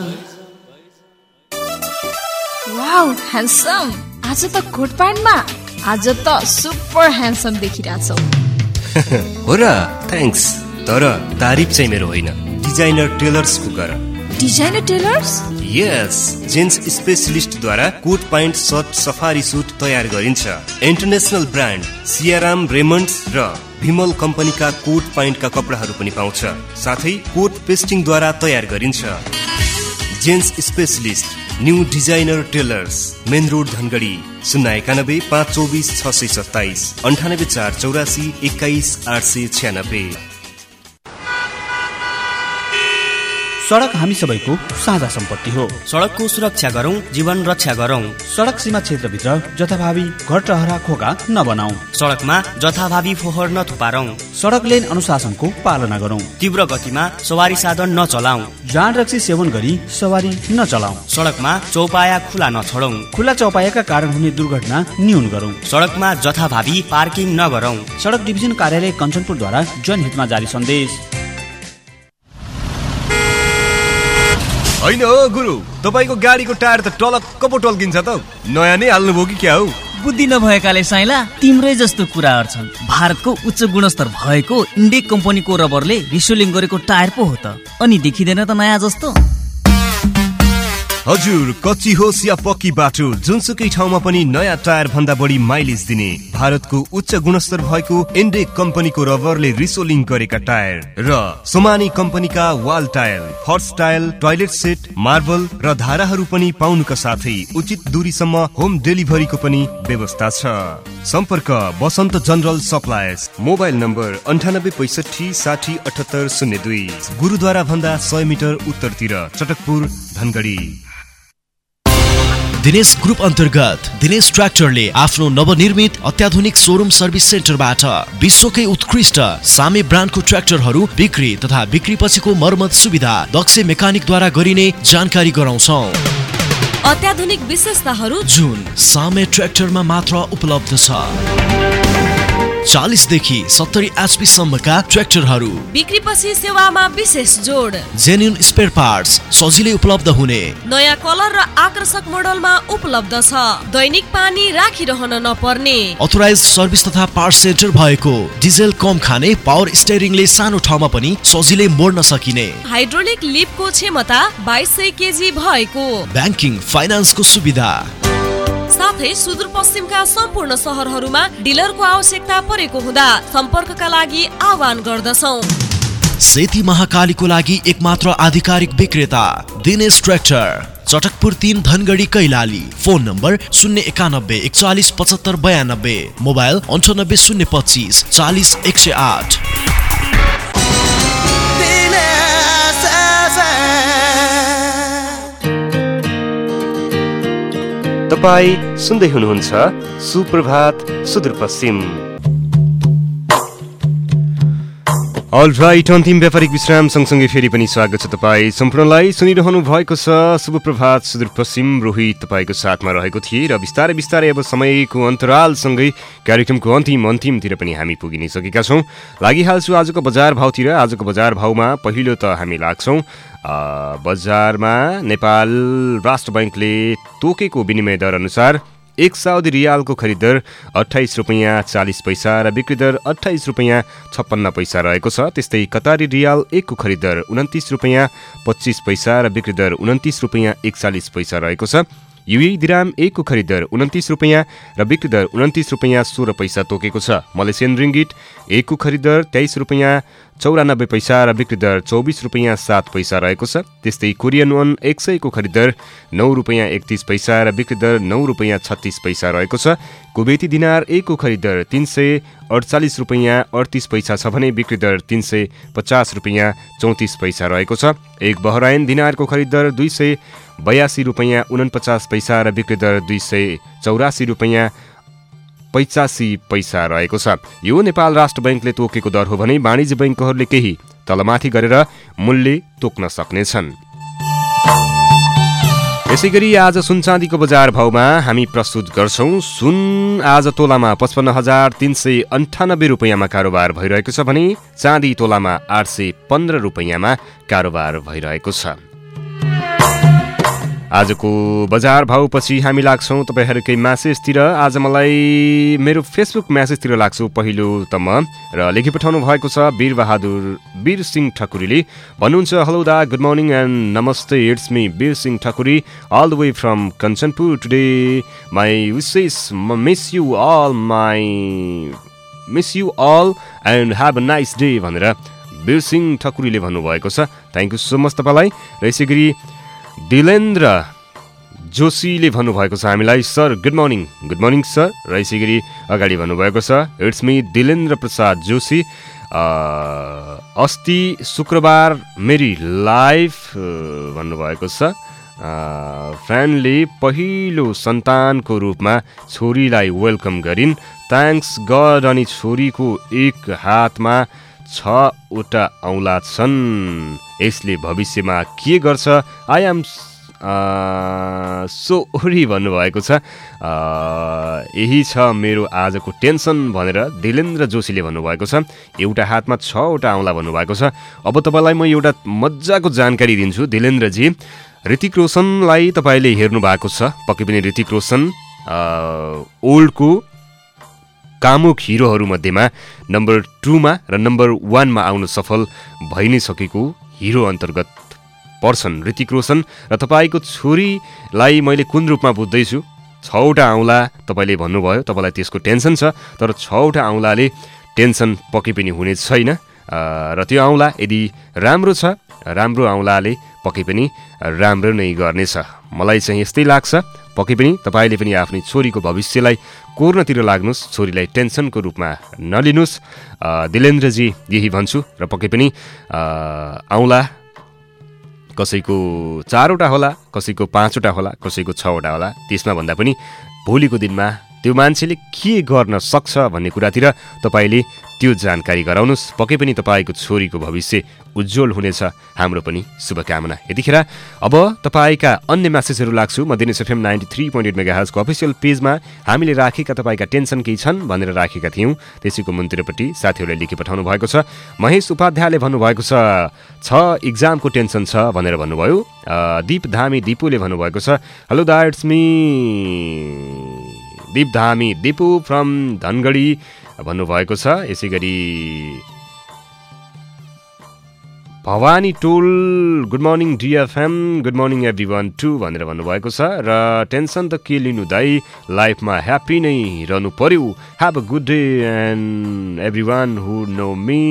वाउ ह्यान्डसम आज त कोट प्यान्टमा आज त सुपर ह्यान्डसम देखिरहेछौ हो र थ्याङ्क्स तर तारिफ चाहिँ मेरो होइन डिजाइनर टेलर्सको गर डिजाइनर टेलर्स यस जेन्स स्पेशलिस्टद्वारा coat pant shirt safari suit तयार गरिन्छ इन्टरनेसनल ब्रान्ड सियाराम रेमन्ड्स र भिमल कम्पनीका कोट प्यान्टका कपडाहरू पनि पाउँछ साथै कोट पेस्टिङद्वारा तयार गरिन्छ gents specialist new designer tailors main road Dhangadhi शून्य एकानब्बे पाँच चौबिस छ सय सत्ताइस अन्ठानब्बे चार चौरासी एक्काइस आठ सय छ्यानब्बे। सडक हामी सबैको साझा सम्पत्ति हो। सडकको सुरक्षा गरौं, जीवन रक्षा गरौं। सडक सीमा क्षेत्रभित्र जथाभावी घर टहरा खोका नबनाऊ। सडकमा जथाभावी फोहोर नथुपारौं। सडक लेन अनुशासनको पालना गरौं। तीव्र गतिमा सवारी साधन नचलाऊ। जाँड रक्सी सेवन गरी सवारी नचलाऊ। सडकमा चौपाया खुला नछोडौं। खुला चौपायाका कारण हुने दुर्घटना न्यून गरौं। सडकमा जथाभावी पार्किङ नगरौं। सडक डिभिजन कार्यालय कञ्चनपुरद्वारा जनहितमा जारी सन्देश। होइन हो गुरु, तपाईको गाडीको टायर त टलक्क पो टल्किन्छ त, नयाँ नै हाल्नुभयो कि क्या हो? बुद्धि नभएकाले साइला तिम्रै जस्तो कुराहरू छन्। भारतको उच्च गुणस्तर भएको इन्डेक कम्पनीको रबरले रिसोलिङ गरेको टायर पो हो त, अनि देखिँदैन त नयाँ जस्तो। हजुर, कच्ची होस् या पक्की बाटो जुनसुकै ठाउँमा पनि नयाँ टायर भन्दा बढी माइलेज दिने भारतको उच्च गुणस्तर भएको इन्डेक कम्पनीको रबरले रिसोलिङ गरेका टायर र सोमानी कम्पनीका wall tile, floor tile, toilet set, marble र धाराहरू पनि पाउनुका साथै उचित दूरीसम्म होम डेलिभरीको पनि व्यवस्था छ। सम्पर्क Basant general suppliers, mobile number अन्ठानब्बे पैसठी साठी अठहत्तर शून्य दुई, गुरुद्वारा भन्दा सय मिटर उत्तरतिर, चटकपुर धनगढी। दिनेश ग्रुप अन्तर्गत दिनेश ट्र्याक्टरले आफ्नो नवनिर्मित अत्याधुनिक सोरुम सर्भिस सेन्टरबाट विश्वकै उत्कृष्ट सामे ब्रान्डको ट्र्याक्टरहरू बिक्री तथा बिक्री पछिको मर्मत सुविधा दक्ष मेकानिकद्वारा गरिने जानकारी गराउँछौं। अत्याधुनिक विशेषताहरू जुन सामे ट्र्याक्टरमा मात्र उपलब्ध छ। चालीस देखि सत्तरी एचपी सम्मका ट्र्याक्टरहरू बिक्री पछि सेवामा विशेष जोड, जेन्युन स्पेयर पार्ट्स सजिलै उपलब्ध हुने, नयाँ कलर र आकर्षक मोडलमा उपलब्ध छ, दैनिक पानी राखिरहन नपर्ने, अथोराइज सर्भिस तथा पार्ट सेन्टर भएको, डिजेल कम खाने पावर स्टेयरिङले सानो ठाउँमा पनि सजिलै मोड्न सकिने, हाइड्रोलिक लिफ्टको क्षमता बाइस सय केजी भएको, ब्याङ्किङ फाइनान्सको सुविधा साथै सुदूरपश्चिमका सम्पूर्ण सहरहरूमा डिलरको आवश्यकता परेको हुँदा सम्पर्कका लागि आह्वान गर्दछौं। सेती महाकालीको लागि एकमात्र आधिकारिक विक्रेता दिनेश ट्र्याक्टर, चटकपुर तीन धनगढी कैलाली। फोन नम्बर शून्य एकानब्बे एकचालिस पचहत्तर बयानब्बे, मोबाइल अन्ठानब्बे शून्य पच्चिस चालिस एक सय आठ। तपाईँ सुन्दै हुनुहुन्छ सुप्रभात सुदूरपश्चिम। अल राइट, अन्तिम व्यापारिक विश्राम सँगसँगै फेरि पनि स्वागत छ तपाईँ सम्पूर्णलाई। सुनिरहनु भएको छ शुभ प्रभात सुदूरपश्चिम, रोहित तपाईँको साथमा रहेको थिए र बिस्तारै बिस्तारै अब समयको अन्तरालसँगै कार्यक्रमको अन्तिम अन्तिमतिर पनि हामी पुगिनै सकेका छौँ। लागिहाल्छु आजको बजार भाउतिर। आजको बजार भाउमा पहिलो त हामी लाग्छौँ बजारमा नेपाल राष्ट्र बैङ्कले तोकेको विनिमय दर अनुसार एक साउदी रियालको खरिदर अठाइस रुपियाँ चालिस पैसा र बिक्री दर अठाइस रुपियाँ छप्पन्न पैसा रहेको छ। त्यस्तै कतारी रियाल एकको खरिदर उन्तिस रुपियाँ पच्चिस पैसा र बिक्री दर उन्तिस रुपियाँ एकचालिस पैसा रहेको छ। युए दिराम एकको खरिदर उन्तिस रुपियाँ र बिक्री दर उन्तिस रुपियाँ सोह्र पैसा तोकेको छ। मलेसियन रिङ्गिट एकको खरिदर तेइस रुपियाँ चौरानब्बे पैसा र बिक्री दर चौबिस रुपियाँ सात पैसा रहेको छ। त्यस्तै कोरियन वन एक सयको खरिद दर नौ रुपियाँ एकतिस पैसा र बिक्री दर नौ रुपियाँ छत्तिस पैसा रहेको छ। कुवेती दिनार एकको खरिद दर तिन सय अडचालिस रुपियाँ अडतिस पैसा छ भने बिक्री दर तिन सय पचास रुपियाँ चौतिस पैसा रहेको छ। एक बहराइन दिनारको खरिद दर दुई सय बयासी रुपियाँ उनपचास पैसा र बिक्री दर दुई सय चौरासी रुपियाँ पचासी पैसा रहेको छ। यो नेपाल राष्ट्र बैङ्कले तोकेको दर हो भने वाणिज्य बैङ्कहरूले केही तलमाथि गरेर मूल्य तोक्न सक्नेछन्। यसैगरी आज सुन चाँदीको बजार भाउमा हामी प्रस्तुत गर्छौं। सुन आज तोलामा पचपन्न हजार तीन सय अन्ठानब्बे रुपियाँमा कारोबार भइरहेको छ भने चाँदी तोलामा आठ सय पन्ध्र रुपियाँमा कारोबार भइरहेको छ। आजको बजार भाउपछि हामी लाग्छौँ तपाईँहरूकै म्यासेजतिर। आज मलाई मेरो फेसबुक म्यासेजतिर लाग्छु पहिलो त म र लेखि पठाउनु भएको छ वीरबहादुर वीर सिंह ठकुरीले। भन्नुहुन्छ हेलो दा गुड मर्निङ एन्ड नमस्ते, it's me Veer Singh Thakuri all the way from Kanchanpur. Today my wishes miss you all my miss you all and have a nice day भनेर वीर सिंह ठकुरीले भन्नुभएको छ। थ्याङ्क यू सो मच तपाईँलाई। र यसै गरी दिलेन्द्र जोशीले भन्नुभएको छ हामीलाई sir good morning good morning sir. र यसै गरी अगाडि भन्नुभएको छ इट्स मी दिलेन्द्र प्रसाद जोशी। अस्ति शुक्रबार मेरी लाइफ भन्नुभएको छ। फ्रेन्डले पहिलो सन्तानको रूपमा छोरीलाई वेलकम गरिन्, थ्याङ्क्स गड। अनि छोरीको एक हातमा छवटा औँला छन्, यसले भविष्यमा के गर्छ आई एम सोरी भन्नुभएको छ। यही छ मेरो आजको टेन्सन भनेर दिलेन्द्र जोशीले भन्नुभएको छ। एउटा हातमा छवटा औँला भन्नुभएको छ। अब तपाईँलाई म एउटा मजाको जानकारी दिन्छु दिलेन्द्रजी। ऋतिक रोशनलाई तपाईँले हेर्नु भएको छ, पक्कै पनि ऋतिक रोशन ओल्डको कामुक हिरोहरूमध्येमा नम्बर टूमा र नम्बर वानमा आउन सफल भइ नै सकेको हिरो अन्तर्गत पर्छन् ऋतिक रोशन। र तपाईँको छोरीलाई मैले कुन रूपमा बुझ्दैछु, छवटा औँला तपाईँले भन्नुभयो, तपाईँलाई त्यसको टेन्सन छ, तर छवटा औँलाले टेन्सन पक्कै पनि हुने छैन। र त्यो औँला यदि राम्रो छ, राम्रो औँलाले पक्कै पनि राम्रो नै गर्नेछ, मलाई चाहिँ यस्तै लाग्छ। पक्कै पनि तपाईँले पनि आफ्नो छोरीको भविष्यलाई कोर्नतिर लाग्नुहोस्, छोरीलाई टेन्सनको रूपमा नलिनुहोस्। दिलेन्द्रजी यही भन्छु। र पक्कै पनि औँला कसैको चारवटा होला, कसैको पाँचवटा होला, कसैको छवटा होला, त्यसमा भन्दा पनि भोलिको दिनमा त्यो मान्छेले के गर्न सक्छ भन्ने कुरातिर तपाईँले त्यो जानकारी गराउनुहोस्। पक्कै पनि तपाईँको छोरीको भविष्य उज्जवल हुनेछ, हाम्रो पनि शुभकामना। यतिखेर अब तपाईँका अन्य म्यासेजहरू लाग्छु म Dinesh FM ninety three point eight mega हर्जको अफिसियल पेजमा। हामीले राखेका तपाईँका टेन्सन केही छन् भनेर राखेका थियौँ, त्यसैको मुन्तिरपट्टि साथीहरूले लेखी पठाउनु भएको छ। महेश उपाध्यायले भन्नुभएको छ छ इक्जामको टेन्सन छ भनेर भन्नुभयो। दीप धामी दिपुले भन्नुभएको छ हेलो दा it's me Deep Dhami Dipu from Dhangadhi भन्नुभएको छ। यसै गरी भवानी टोल good morning DFM good morning everyone too भनेर भन्नुभएको छ। र टेन्सन त के लिनु दाइ, लाइफमा ह्याप्पी नै रहनु पर्यो, have a good day and everyone who know me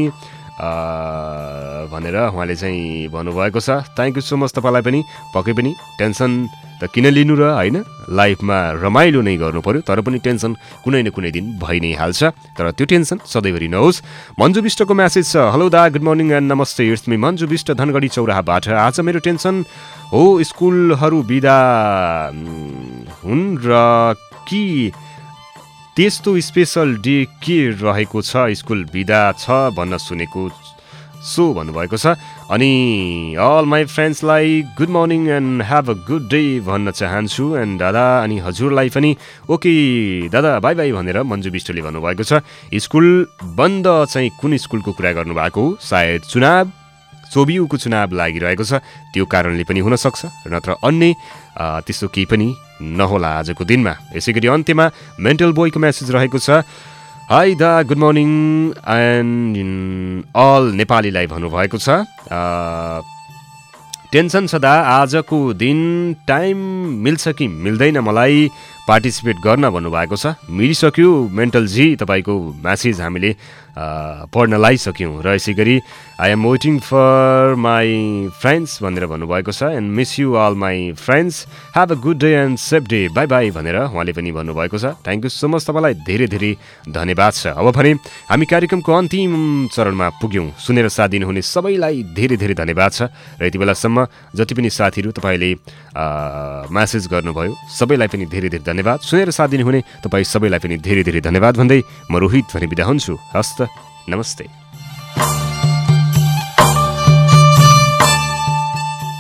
भनेर उहाँले चाहिँ भन्नुभएको छ। थ्याङ्क यू सो मच तपाईँलाई पनि। पक्कै पनि टेन्सन त किन लिनु र होइन, लाइफमा रमाइलो नै गर्नु पर्यो, तर पनि टेन्सन कुनै न कुनै दिन भइ नै हाल्छ, तर त्यो टेन्सन सधैँभरि नहोस्। मन्जु विष्टको म्यासेज छ हेलो दा गुड मर्निङ एन्ड नमस्ते, इट्स मी मन्जु विष्ट धनगढी चौराहाबाट। आज मेरो टेन्सन हो स्कुलहरू बिदा हुन् र कि त्यस्तो स्पेसल डे के रहेको छ, स्कुल बिदा छ भन्न सुनेको सो भन्नुभएको छ। अनि अल माई फ्रेन्ड्सलाई good morning and have a good day भन्न चाहन्छु। एन्ड दादा अनि हजुरलाई पनि ओके दादा बाई बाई भनेर मन्जु विष्टले भन्नुभएको छ। स्कुल बन्द चाहिँ कुन स्कुलको कुरा गर्नुभएको, सायद चुनाव सोबियुको चुनाव लागिरहेको छ, त्यो कारणले पनि हुनसक्छ, नत्र अन्य त्यस्तो केही पनि नहोला आजको दिनमा। यसै गरी अन्त्यमा मेन्टल बोयको म्यासेज रहेको छ हाई दा गुड मर्निङ एन्ड अल नेपालीलाई भन्नुभएको छ। टेन्सन छ दा, आजको दिन टाइम मिल्छ कि मिल्दैन मलाई पार्टिसिपेट गर्न भन्नुभएको छ। मिलिसक्यो मेन्टलजी, तपाईँको म्यासेज हामीले पढ्न लाइसक्यौँ र यसै गरी I am waiting for my friends भनेर भन्नुभएको छ and miss you all my friends have a good day and safe day bye bye भनेर उहाँले पनि भन्नुभएको छ। थ्याङ्क यू सो मच, तपाईँलाई धेरै धेरै धन्यवाद छ। अब भने हामी कार्यक्रमको अन्तिम चरणमा पुग्यौँ। सुनेर साथ दिनुहुने सबैलाई धेरै धेरै धन्यवाद छ र यति बेलासम्म जति पनि साथीहरू तपाईँले म्यासेज गर्नुभयो सबैलाई पनि धेरै धेरै धन्यवाद। सुनेर साथ दिनुहुने तपाईँ सबैलाई पनि धेरै धेरै धन्यवाद भन्दै म रोहित भने बिदा हुन्छु। हस्त नमस्ते।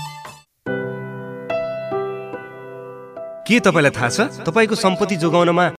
के तपाईँलाई थाहा छ तपाईँको सम्पत्ति जोगाउनमा